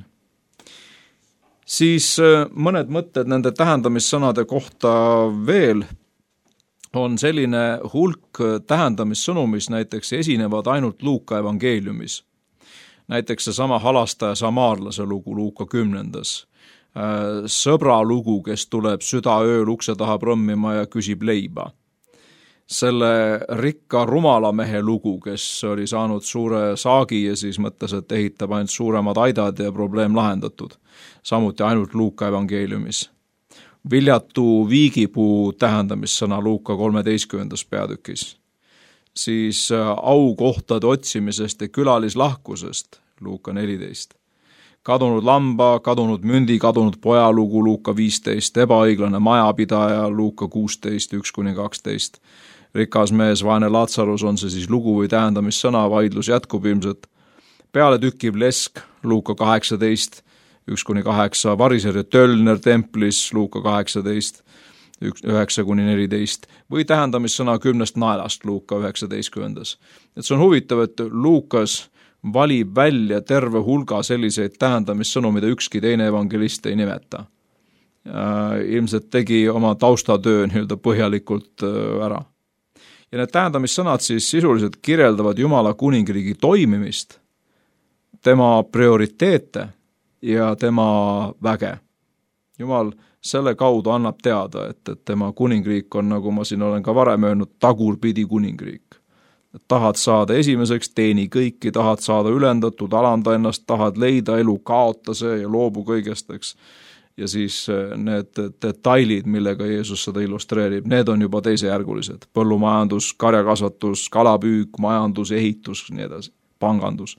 Siis mõned mõtted nende tähendamissõnade kohta veel on selline hulk tähendamissõnumis näiteks esinevad ainult Luuka evangeeliumis. Näiteks see sama halastaja samaarlase lugu Luuka kümnendas. Sõbra lugu, kes tuleb südaööl ukse taha prõmmima ja küsib leiba. Selle rikka rumalamehe lugu, kes oli saanud suure saagi ja siis mõtles, et ehitab ainult suuremad aidad ja probleem lahendatud. Samuti ainult Luuka evangeeliumis. Viljatu viigipuu tähendamissõna Luuka kolmeteistkümnendas peatükis. Siis aukohtade otsimisest ja külalislahkusest Luuka neliteist. Kadunud lamba, kadunud mündi, kadunud poja lugu Luuka viisteist, ebaõiglane majapidaja Luuka kuusteist, üks kuni kaksteist. Rikas mees, vaene Laatsarus, on see siis lugu või tähendamissõna, vaidlus jätkub ilmselt. pealetükkiv lesk, Luuka kaheksateist, üks kuni kaheksa, variser ja tölner templis, Luuka kaheksateist, üheksa kuni neliteist, või tähendamissõna kümnest naelast, Luuka üheksateistkümnendas. Et see on huvitav, et Luukas valib välja terve hulga selliseid tähendamissõnu, mida ükski teine evangelist ei nimeta. Ilmselt tegi oma taustatöö nii-öelda põhjalikult ära. Ja need tähendamissõnad siis sisuliselt kirjeldavad Jumala kuningriigi toimimist, tema prioriteete ja tema väge. Jumal selle kaudu annab teada, et, et tema kuningriik on, nagu ma siin olen ka varem öelnud, tagurpidi kuningriik. Et tahad saada esimeseks, teeni kõiki, tahad saada ülendatud, alanda ennast, tahad leida elu, kaota see ja loobu kõigest, eks. Ja siis need detailid, millega Jeesus seda illustreerib, need on juba teisejärgulised. Põllumajandus, karjakasvatus, kalapüük, majandus, ehitus, nii edasi, pangandus.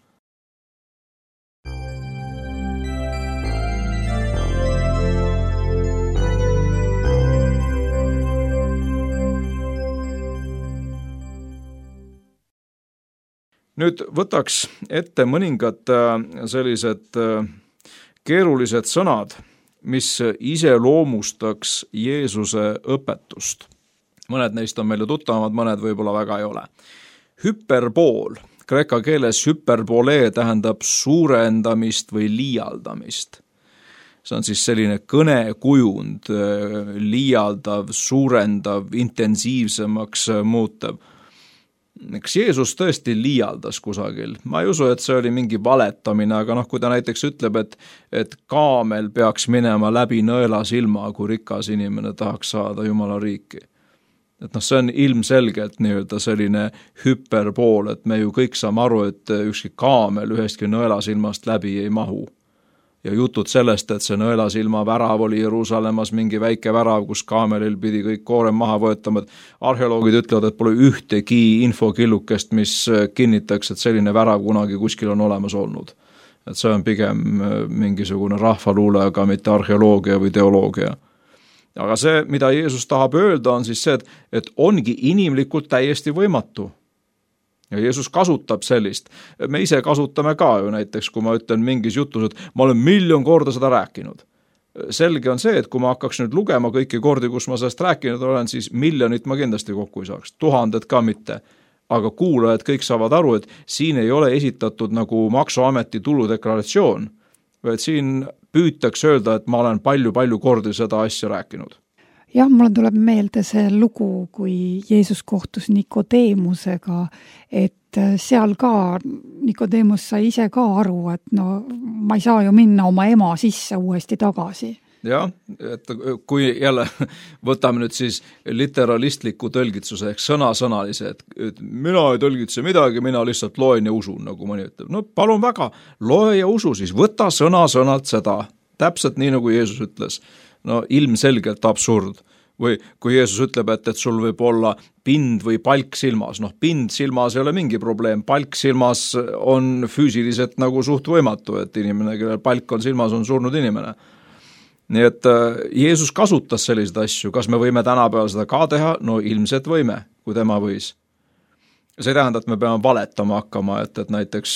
Nüüd võtaks ette mõningad sellised keerulised sõnad, mis iseloomustaks Jeesuse õpetust. Mõned neist on meile tuttavamad, mõned võib-olla väga ei ole. Hüperbool, kreeka keeles hüperbolee tähendab suurendamist või liialdamist. See on siis selline kõnekujund, liialdav, suurendav, intensiivsemaks muutev. Eks Jeesus tõesti liialdas kusagil. Ma ei usu, et see oli mingi valetamine, aga noh, kui ta näiteks ütleb, et, et kaamel peaks minema läbi nõela silma, kui rikas inimene tahaks saada Jumala riiki. Et noh, see on ilmselgelt nii-öelda selline hüperbool, et me ju kõik saame aru, et ükski kaamel ühestki nõela silmast läbi ei mahu. Ja jutud sellest, et see nõelasilma värav oli Jeruusalemmas mingi väike värav, kus kaamelil pidi kõik koorem maha võetama. Arheoloogid ütlevad, et pole ühtegi infokillukest, mis kinnitaks, et selline värav kunagi kuskil on olemas olnud. Et see on pigem mingisugune rahvaluule, aga mitte arheoloogia või teoloogia. Aga see, mida Jeesus tahab öelda, on siis see, et, et ongi inimlikult täiesti võimatu. Ja Jeesus kasutab sellist. Me ise kasutame ka ju näiteks, kui ma ütlen mingis jutus, et ma olen miljon korda seda rääkinud. Selge on see, et kui ma hakkaks nüüd lugema kõiki kordi, kus ma sellest rääkinud olen, siis miljonit ma kindlasti kokku ei saaks, tuhanded ka mitte. Aga kuulajad kõik saavad aru, et siin ei ole esitatud nagu maksuameti tuludeklaratsioon, vaid siin püütakse öelda, et ma olen palju-palju kordi seda asja rääkinud.
Jah, mulle tuleb meelde see lugu, kui Jeesus kohtus Nikodeemusega, et seal ka Nikodeemus sai ise ka aru, et no ma ei saa ju minna oma ema sisse uuesti tagasi.
Jah, et kui jälle võtame nüüd siis literalistliku tõlgitsuse ehk sõna-sõnalise, et mina ei tõlgitse midagi, mina lihtsalt loen ja usun, nagu mõni ütleb. No palun väga, loe ja usu siis, võta sõna-sõnalt seda, täpselt nii nagu Jeesus ütles. No ilmselgelt absurd. Või kui Jeesus ütleb, et, et sul võib olla pind või palk silmas, noh pind silmas ei ole mingi probleem, palk silmas on füüsiliselt nagu suht võimatu, et inimene, kellel palk on silmas, on surnud inimene. Nii et Jeesus kasutas selliseid asju, kas me võime tänapäeval seda ka teha? No ilmselt võime, kui tema võis. See ei tähenda, et me peame valetama hakkama, et, et näiteks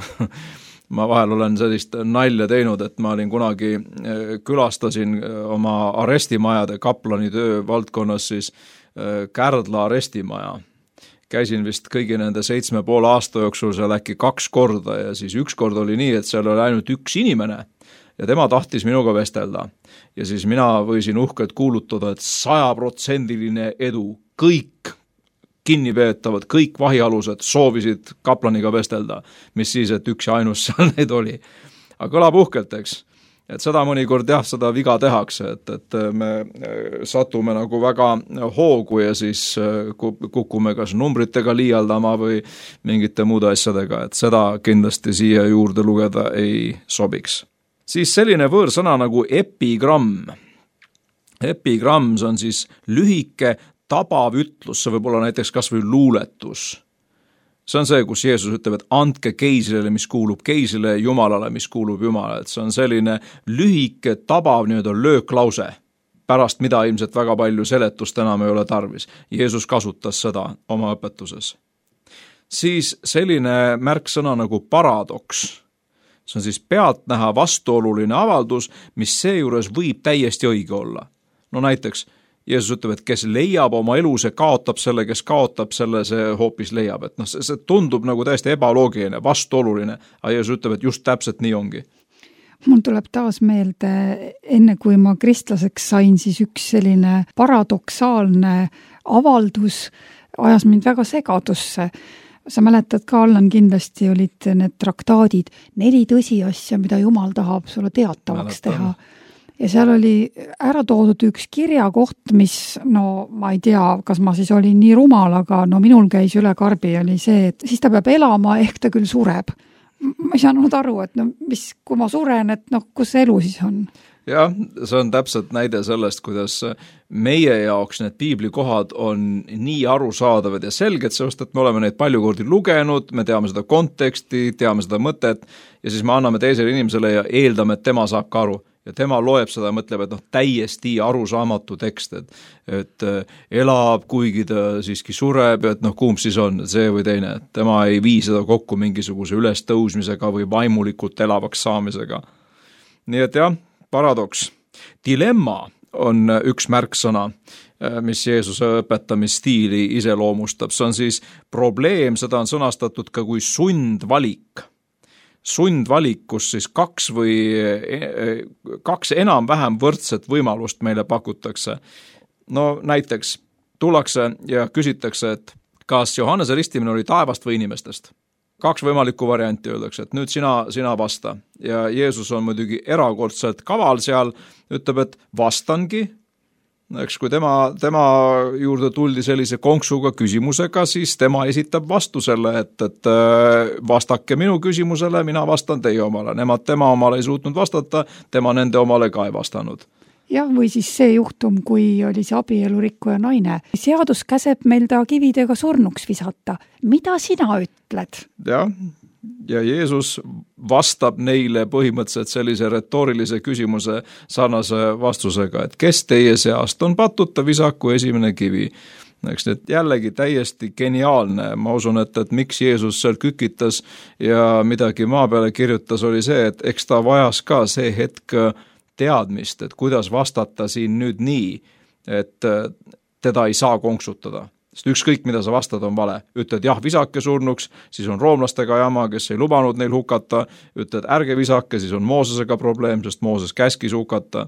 ma vahel olen sellist nalja teinud, et ma olin kunagi, külastasin oma arestimajade kaplani töö valdkonnas siis Kärdla arestimaja. Käisin vist kõigi nende seitsme poole aasta jooksul seal äkki kaks korda ja siis üks kord oli nii, et seal oli ainult üks inimene ja tema tahtis minuga vestelda. Ja siis mina võisin uhkelt kuulutada, et sajaprotsendiline edu, kõik kinnipeetavad, kõik vahialused soovisid kaplaniga vestelda, mis siis, et üks ja ainus seal neid oli. Aga kõlab uhkelt, eks. Et seda mõnikord jah, seda viga tehakse, et, et me satume nagu väga hoogu ja siis kukume kas numbritega liialdama või mingite muude asjadega, et seda kindlasti siia juurde lugeda ei sobiks. Siis selline võõrsõna nagu epigramm. Epigramm on siis lühike tabav ütlus, see võib olla näiteks kas või luuletus. See on see, kus Jeesus ütleb, et andke keisrile, mis kuulub keisrile, Jumalale, mis kuulub Jumalale. Et see on selline lühike tabav nii-öelda lööklause, pärast mida ilmselt väga palju seletust enam ei ole tarvis. Jeesus kasutas seda oma õpetuses. siis selline märksõna nagu paradoks. See on siis pealtnäha vastuoluline avaldus, mis seejuures võib täiesti õige olla. No näiteks Jeesus ütleb, et kes leiab oma elu, see kaotab selle, kes kaotab selle, see hoopis leiab. Et noh, see, see tundub nagu täiesti ebaloogiline, vastuoluline, aga Jeesus ütleb, et just täpselt nii ongi.
Mul tuleb taas meelde, enne kui ma kristlaseks sain, siis üks selline paradoksaalne avaldus ajas mind väga segadusse. Sa mäletad ka, Allan, kindlasti olid need traktaadid, neli tõsiasja, mida Jumal tahab sulle teatavaks Mäletan. teha. Ja seal oli ära toodud üks kirjakoht, mis, no ma ei tea, kas ma siis olin nii rumal, aga no minul käis üle karbi, oli see, et siis ta peab elama, ehk ta küll sureb. Ma ei saanud aru, et no mis, kui ma suren, et noh, kus see elu siis on?
Jah, see on täpselt näide sellest, kuidas meie jaoks need piiblikohad on nii arusaadavad ja selged, sest et me oleme neid palju kordi lugenud, me teame seda konteksti, teame seda mõtet ja siis me anname teisele inimesele ja eeldame, et tema saab ka aru. Ja tema loeb seda ja mõtleb, et noh, täiesti arusaamatu tekst, et, et elab, kuigi ta siiski sureb, et noh, kumb siis on, see või teine. Tema ei vii seda kokku mingisuguse ülestõusmisega või vaimulikult elavaks saamisega. Nii et jah, paradoks. Dilemma on üks märksõna, mis Jeesuse õpetamisstiili iseloomustab. See on siis probleem, seda on sõnastatud ka kui sundvalik. Sundvalik, kus siis kaks või kaks enam-vähem võrdset võimalust meile pakutakse. No näiteks tullakse ja küsitakse, et kas Johannese ristimine oli taevast või inimestest. Kaks võimalikku varianti öeldakse, et nüüd sina, sina vasta. Ja Jeesus on muidugi erakordselt kaval seal, ütleb, et vastangi. Eks, kui tema, tema juurde tuldi sellise konksuga küsimusega, siis tema esitab vastu selle, et, et vastake minu küsimusele, mina vastan teie omale. Nemad tema omale ei suutnud vastata, tema nende omale ka ei vastanud.
Jah, või siis see juhtum, kui oli see abielurikkuja naine. Seadus käseb meil ta kividega surnuks visata. Mida sina ütled?
Jah, ja Jeesus vastab neile põhimõtteliselt sellise retoorilise küsimuse sarnase vastusega, et kes teie seast on patuta, visaku esimene kivi. Eks need jällegi täiesti geniaalne. Ma usun, et, et miks Jeesus seal kükitas ja midagi maa peale kirjutas, oli see, et eks ta vajas ka see hetk teadmist, et kuidas vastata siin nüüd nii, et teda ei saa konksutada. Sest ükskõik, mida sa vastad, on vale. Ütled jah, visake surnuks, siis on roomlastega jama, kes ei lubanud neil hukata. Ütled ärge visake, siis on Moosesega probleem, sest Mooses käskis hukata.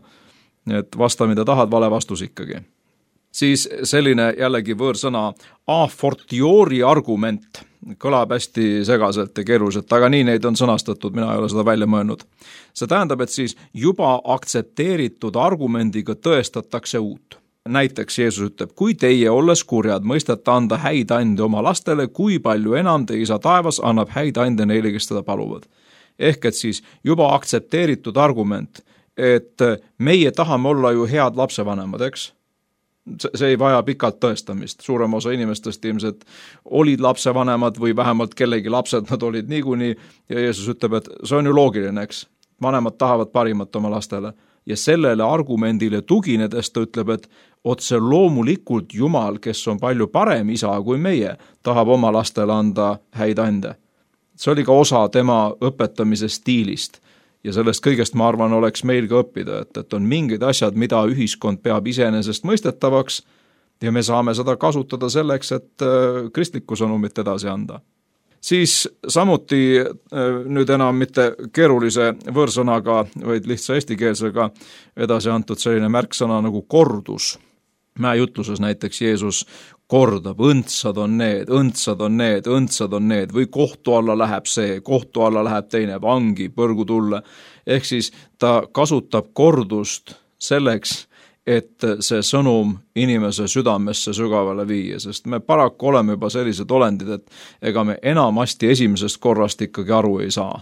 Et vasta, mida tahad, vale vastus ikkagi. Siis selline jällegi võõrsõna a fortiori argument kõlab hästi segaselt ja keeruliselt, aga nii neid on sõnastatud, mina ei ole seda välja mõelnud. See tähendab, et siis juba aktsepteeritud argumendiga tõestatakse uut. Näiteks Jeesus ütleb, kui teie olles kurjad mõistate anda häid ande oma lastele, kui palju enam te isa taevas annab häid ande neile, kes teda paluvad. Ehk et siis juba aktsepteeritud argument, et meie tahame olla ju head lapsevanemad, eks? See ei vaja pikalt tõestamist. Suurem osa inimestest ilmselt olid lapsevanemad või vähemalt kellegi lapsed nad olid niikuinii ja Jeesus ütleb, et see on ju loogiline, eks? Vanemad tahavad parimat oma lastele. Ja sellele argumendile tuginedes ta ütleb, et otse loomulikult Jumal, kes on palju parem isa kui meie, tahab oma lastele anda häid ande. See oli ka osa tema õpetamise stiilist ja sellest kõigest, ma arvan, oleks meil ka õppida, et, et on mingid asjad, mida ühiskond peab iseenesest mõistetavaks ja me saame seda kasutada selleks, et kristlikku sõnumit edasi anda. Siis samuti nüüd enam mitte keerulise võõrsõnaga, vaid lihtsa eestikeelsega edasi antud selline märksõna nagu kordus. Mäejutluses näiteks Jeesus kordab, õndsad on need, õndsad on need, õndsad on need või kohtu alla läheb see, kohtu alla läheb teine, vangi, põrgu tulle. Ehk siis ta kasutab kordust selleks, et see sõnum inimese südamesse sügavale viia, sest me paraku oleme juba sellised olendid, et ega me enamasti esimesest korrast ikkagi aru ei saa.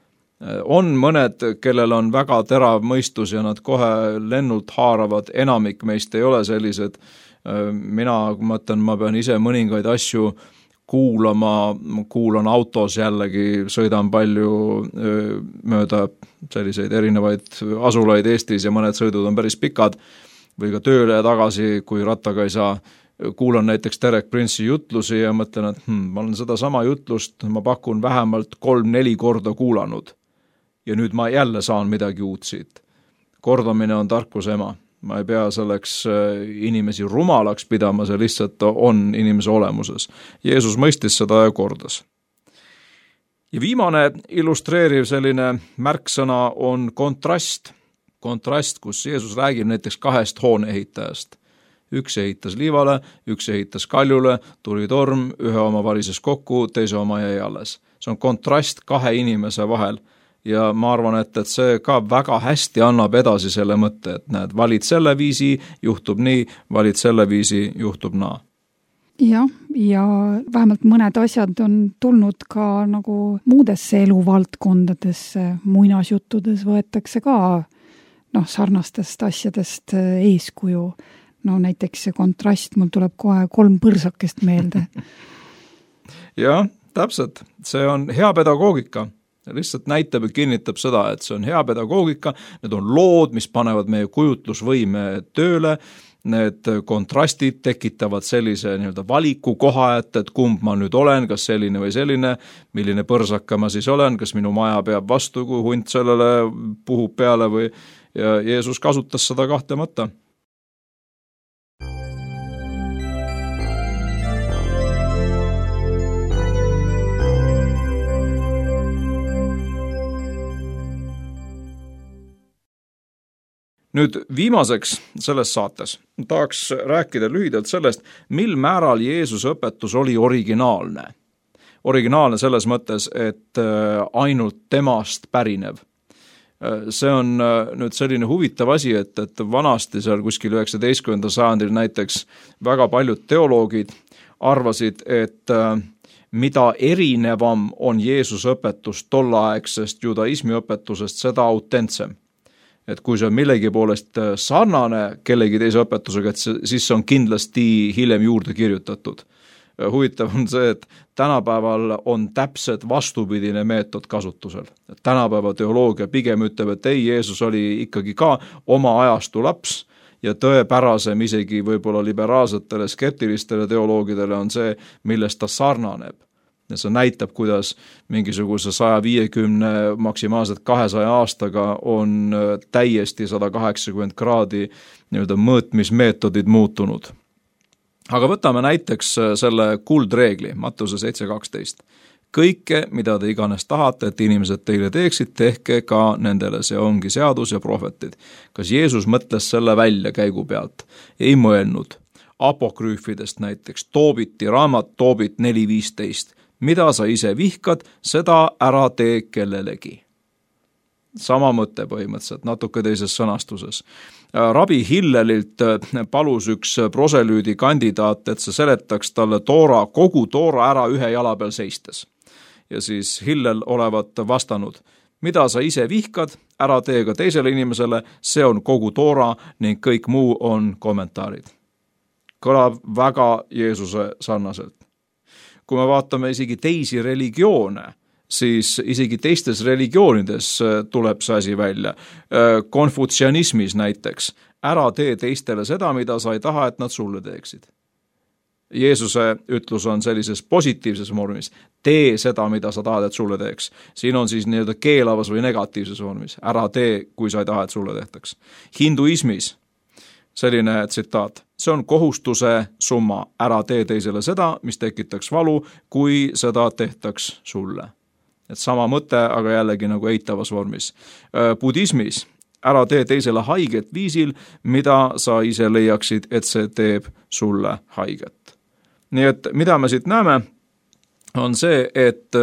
On mõned, kellel on väga terav mõistus ja nad kohe lennult haaravad, enamik meist ei ole sellised. Mina mõtlen, ma pean ise mõningaid asju kuulama, kuulan autos jällegi, sõidan palju mööda selliseid erinevaid asulaid Eestis ja mõned sõidud on päris pikad või ka tööle ja tagasi, kui rattaga ei saa. kuulan näiteks Derek Prince'i jutlusi ja mõtlen, et hmm, ma olen seda sama jutlust, ma pakun vähemalt kolm-neli korda kuulanud. Ja nüüd ma jälle saan midagi uut siit. Kordamine on tarkuse ema. Ma ei pea selleks inimesi rumalaks pidama, see lihtsalt on inimese olemuses. Jeesus mõistis seda ja kordas. Ja viimane illustreeriv selline märksõna on kontrast. Kontrast, kus Jeesus räägib näiteks kahest hooneehitajast. Üks ehitas liivale, üks ehitas kaljule, tuli torm, ühe oma varises kokku, teise oma jäi alles. See on kontrast kahe inimese vahel. Ja ma arvan, et, et see ka väga hästi annab edasi selle mõtte, et näed, valid selle viisi, juhtub nii, valid selle viisi, juhtub naa.
Jah, ja vähemalt mõned asjad on tulnud ka nagu muudesse eluvaldkondadesse, muinasjuttudes võetakse ka noh, sarnastest asjadest eeskuju. No näiteks see kontrast, mul tuleb kohe kolm põrsakest meelde.
Jah, täpselt, see on hea pedagoogika. Lihtsalt näitab ja kinnitab seda, et see on hea pedagoogika, need on lood, mis panevad meie kujutlusvõime tööle, need kontrastid tekitavad sellise nii-öelda valiku koha, et, et kumb ma nüüd olen, kas selline või selline, milline põrsaka ma siis olen, kas minu maja peab vastu, kui hunt sellele puhub peale või ja Jeesus kasutas seda kahtlemata. Nüüd viimaseks selles saates tahaks rääkida lühidalt sellest, mil määral Jeesuse õpetus oli originaalne. Originaalne selles mõttes, et ainult temast pärinev. See on nüüd selline huvitav asi, et, et vanasti seal kuskil üheksateistkümnendal sajandil näiteks väga paljud teoloogid arvasid, et mida erinevam on Jeesuse õpetus tolleaegsest judaismi õpetusest, seda autentsem. Et kui see on millegi poolest sarnane kellegi teise õpetusega, et siis see on kindlasti hiljem juurde kirjutatud. Huvitav on see, et tänapäeval on täpselt vastupidine meetod kasutusel. Tänapäeva teoloogia pigem ütleb, et ei, Jeesus oli ikkagi ka oma ajastu laps ja tõepärasem isegi võib-olla liberaalsetele skeptilistele teoloogidele on see, millest ta sarnaneb. Ja see näitab, kuidas mingisuguse saja viiekümne maksimaalselt kahesaja aastaga on täiesti sada kaheksakümmend kraadi nii-öelda mõõtmismeetodid muutunud. Aga võtame näiteks selle kuldreegli, Mattuse seitse kaksteist. Kõike, mida te iganes tahate, et inimesed teile teeksid, tehke ka nendele, see ongi seadus ja prohvetid. Kas Jeesus mõtles selle välja käigu pealt? Ei mõelnud. Apokrüüfidest näiteks, Toobiti raamat, Toobit neli viisteist. Mida sa ise vihkad, seda ära tee kellelegi. Sama mõte põhimõtteliselt, natuke teises sõnastuses. Rabi Hillelilt palus üks proselüüdi kandidaat, et see seletaks talle toora, kogu toora ära ühe jala peal seistes. Ja siis Hillel olevat vastanud, mida sa ise vihkad, ära tee ka teisele inimesele, see on kogu toora ning kõik muu on kommentaarid. Kõlab väga Jeesuse sarnaselt. Kui me vaatame isegi teisi religioone, siis isegi teistes religioonides tuleb see asi välja. Konfutsianismis näiteks, ära tee teistele seda, mida sa ei taha, et nad sulle teeksid. Jeesuse ütlus on sellises positiivses vormis, tee seda, mida sa tahad, et sulle teeks. Siin on siis nii-öelda keelavas või negatiivses vormis, ära tee, kui sa ei taha, et sulle tehtaks. Hinduismis selline tsitaat. See on kohustuse summa. Ära tee teisele seda, mis tekitaks valu, kui seda tehtaks sulle. Et sama mõte, aga jällegi nagu eitavas vormis. Budismis ära tee teisele haiget viisil, mida sa ise leiaksid, et see teeb sulle haiget. Nii et mida me siit näeme, on see, et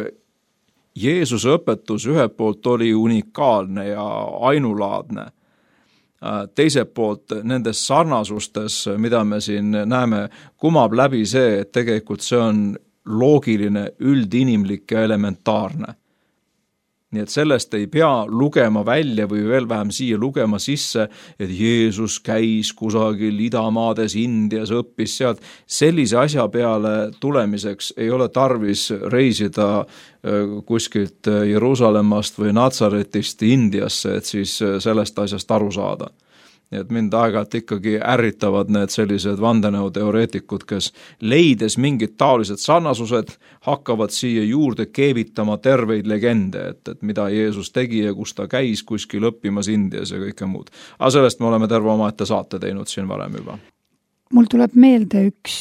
Jeesuse õpetus ühelt poolt oli unikaalne ja ainulaadne. Teiselt poolt nendes sarnasustes, mida me siin näeme, kumab läbi see, et tegelikult see on loogiline, üldinimlik ja elementaarne. Nii et sellest ei pea lugema välja või veel vähem siia lugema sisse, et Jeesus käis kusagil idamaades Indias, õppis sealt. Sellise asja peale tulemiseks ei ole tarvis reisida kuskilt Jeruusalemmast või Natsaretist Indiasse, et siis sellest asjast aru saada. nii et mind aeg-ajalt ikkagi ärritavad need sellised vandenõuteoreetikud, kes leides mingid taolised sarnasused, hakkavad siia juurde keevitama terveid legende, et, et mida Jeesus tegi ja kus ta käis kuskil õppimas Indias ja kõike muud. Aga sellest me oleme terve omaette saate teinud siin varem juba.
Mul tuleb meelde üks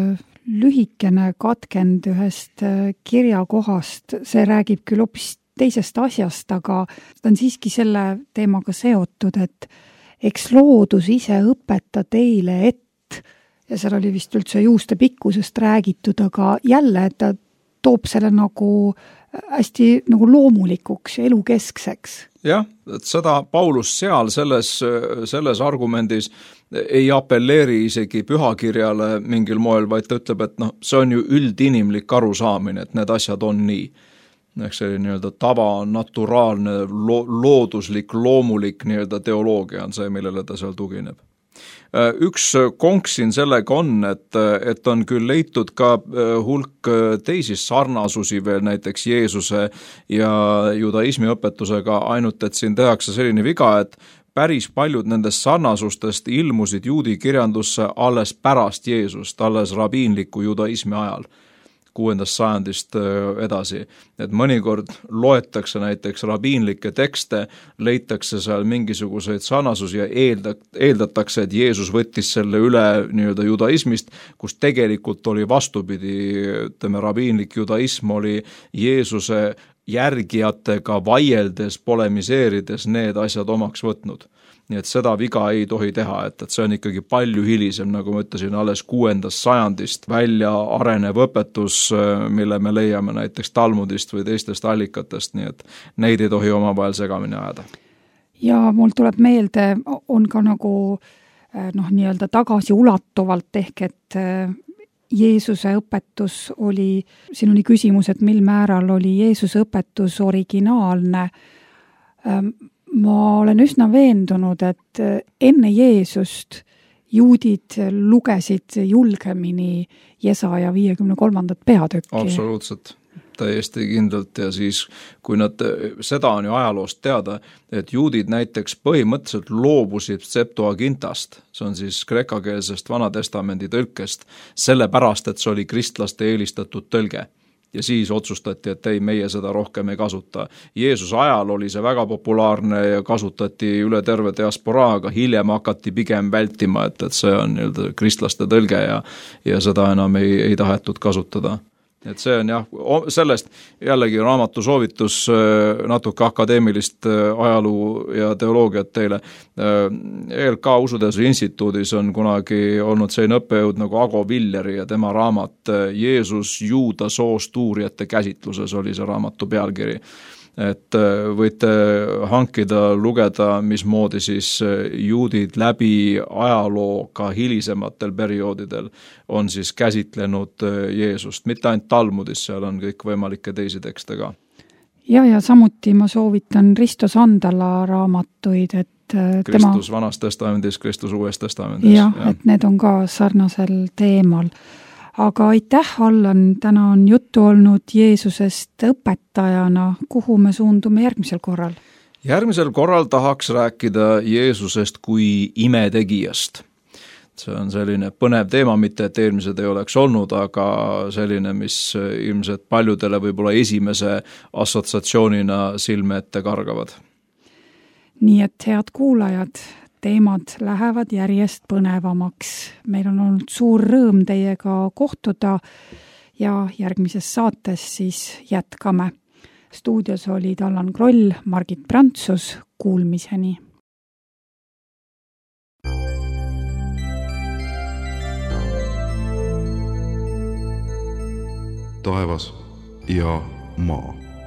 lühikene katkend ühest kirjakohast, see räägib küll hoopis teisest asjast, aga ta on siiski selle teemaga seotud, et eks loodus ise õpeta teile et, ja seal oli vist üldse juuste pikkusest räägitud, aga jälle, et ta toob selle nagu hästi nagu loomulikuks ja elukeskseks.
Jah, et seda Paulus seal selles, selles argumendis ei apelleeri isegi pühakirjale mingil moel, vaid ta ütleb, et noh, see on ju üldinimlik arusaamine, et need asjad on nii. Ehk see nii-öelda tava, naturaalne, lo- looduslik, loomulik nii-öelda teoloogia on see, millele ta seal tugineb. Üks konks siin sellega on, et, et on küll leitud ka hulk teisi sarnasusi veel näiteks Jeesuse ja judaismi õpetusega, ainult et siin tehakse selline viga, et päris paljud nendest sarnasustest ilmusid juudi kirjandusse alles pärast Jeesust, alles rabiinliku judaismi ajal. kuuendast sajandist edasi, et mõnikord loetakse näiteks rabiinlikke tekste, leitakse seal mingisuguseid sarnasusi ja eelda, eeldatakse, et Jeesus võttis selle üle nii-öelda judaismist, kus tegelikult oli vastupidi, ütleme, rabiinlik judaism oli Jeesuse järgijatega vaieldes, polemiseerides need asjad omaks võtnud. Nii et seda viga ei tohi teha, et, et see on ikkagi palju hilisem, nagu ma ütlesin, alles kuuendast sajandist välja arenev õpetus, mille me leiame näiteks Talmudist või teistest allikatest, nii et neid ei tohi omavahel segamini ajada.
Ja mul tuleb meelde, on ka nagu noh, nii-öelda tagasi ulatuvalt ehk, et Jeesuse õpetus oli, siin oli küsimus, et mil määral oli Jeesuse õpetus originaalne. Ma olen üsna veendunud, et enne Jeesust juudid lugesid julgemini Jesaja viiekümne kolmandat peatükki.
Absoluutselt, täiesti kindlalt ja siis, kui nad, seda on ju ajaloost teada, et juudid näiteks põhimõtteliselt loobusid Septuagintast, see on siis kreekakeelsest Vanatestamendi tõlkest, sellepärast, et see oli kristlaste eelistatud tõlge. Ja siis otsustati, et ei, meie seda rohkem ei kasuta. Jeesuse ajal oli see väga populaarne ja kasutati üle terve diasporaa, aga hiljem hakati pigem vältima, et, et see on nii-öelda kristlaste tõlge ja, ja seda enam ei, ei tahetud kasutada. Et see on jah, sellest jällegi raamatu soovitus natuke akadeemilist ajaluu ja teoloogiat teile. E L K Usuteaduse instituudis on kunagi olnud selline õppejõud nagu Ago Villeri ja tema raamat Jeesus juuda soost uurijate käsitluses oli see raamatu pealkiri. Et võite hankida, lugeda, mismoodi siis juudid läbi ajaloo ka hilisematel perioodidel on siis käsitlenud Jeesust. Mitte ainult Talmudis, seal on kõik võimalikke teisi tekste ka.
Ja, ja samuti ma soovitan Risto Sandala raamatuid, et
Kristus tema... vanas testamendis, Kristus uues testamendis.
Ja, ja, et need on ka sarnasel teemal. Aga aitäh, Allan, täna on juttu olnud Jeesusest õpetajana, kuhu me suundume järgmisel korral?
Järgmisel korral tahaks rääkida Jeesusest kui imetegijast. See on selline põnev teema, mitte et eelmised ei oleks olnud, aga selline, mis ilmselt paljudele võib-olla esimese assotsiatsioonina silme ette kargavad.
Nii et head kuulajad, teemad lähevad järjest põnevamaks. Meil on olnud suur rõõm teiega kohtuda ja järgmises saates siis jätkame. Stuudios olid Allan Kroll, Margit Prantsus, kuulmiseni.
Taevas ja maa.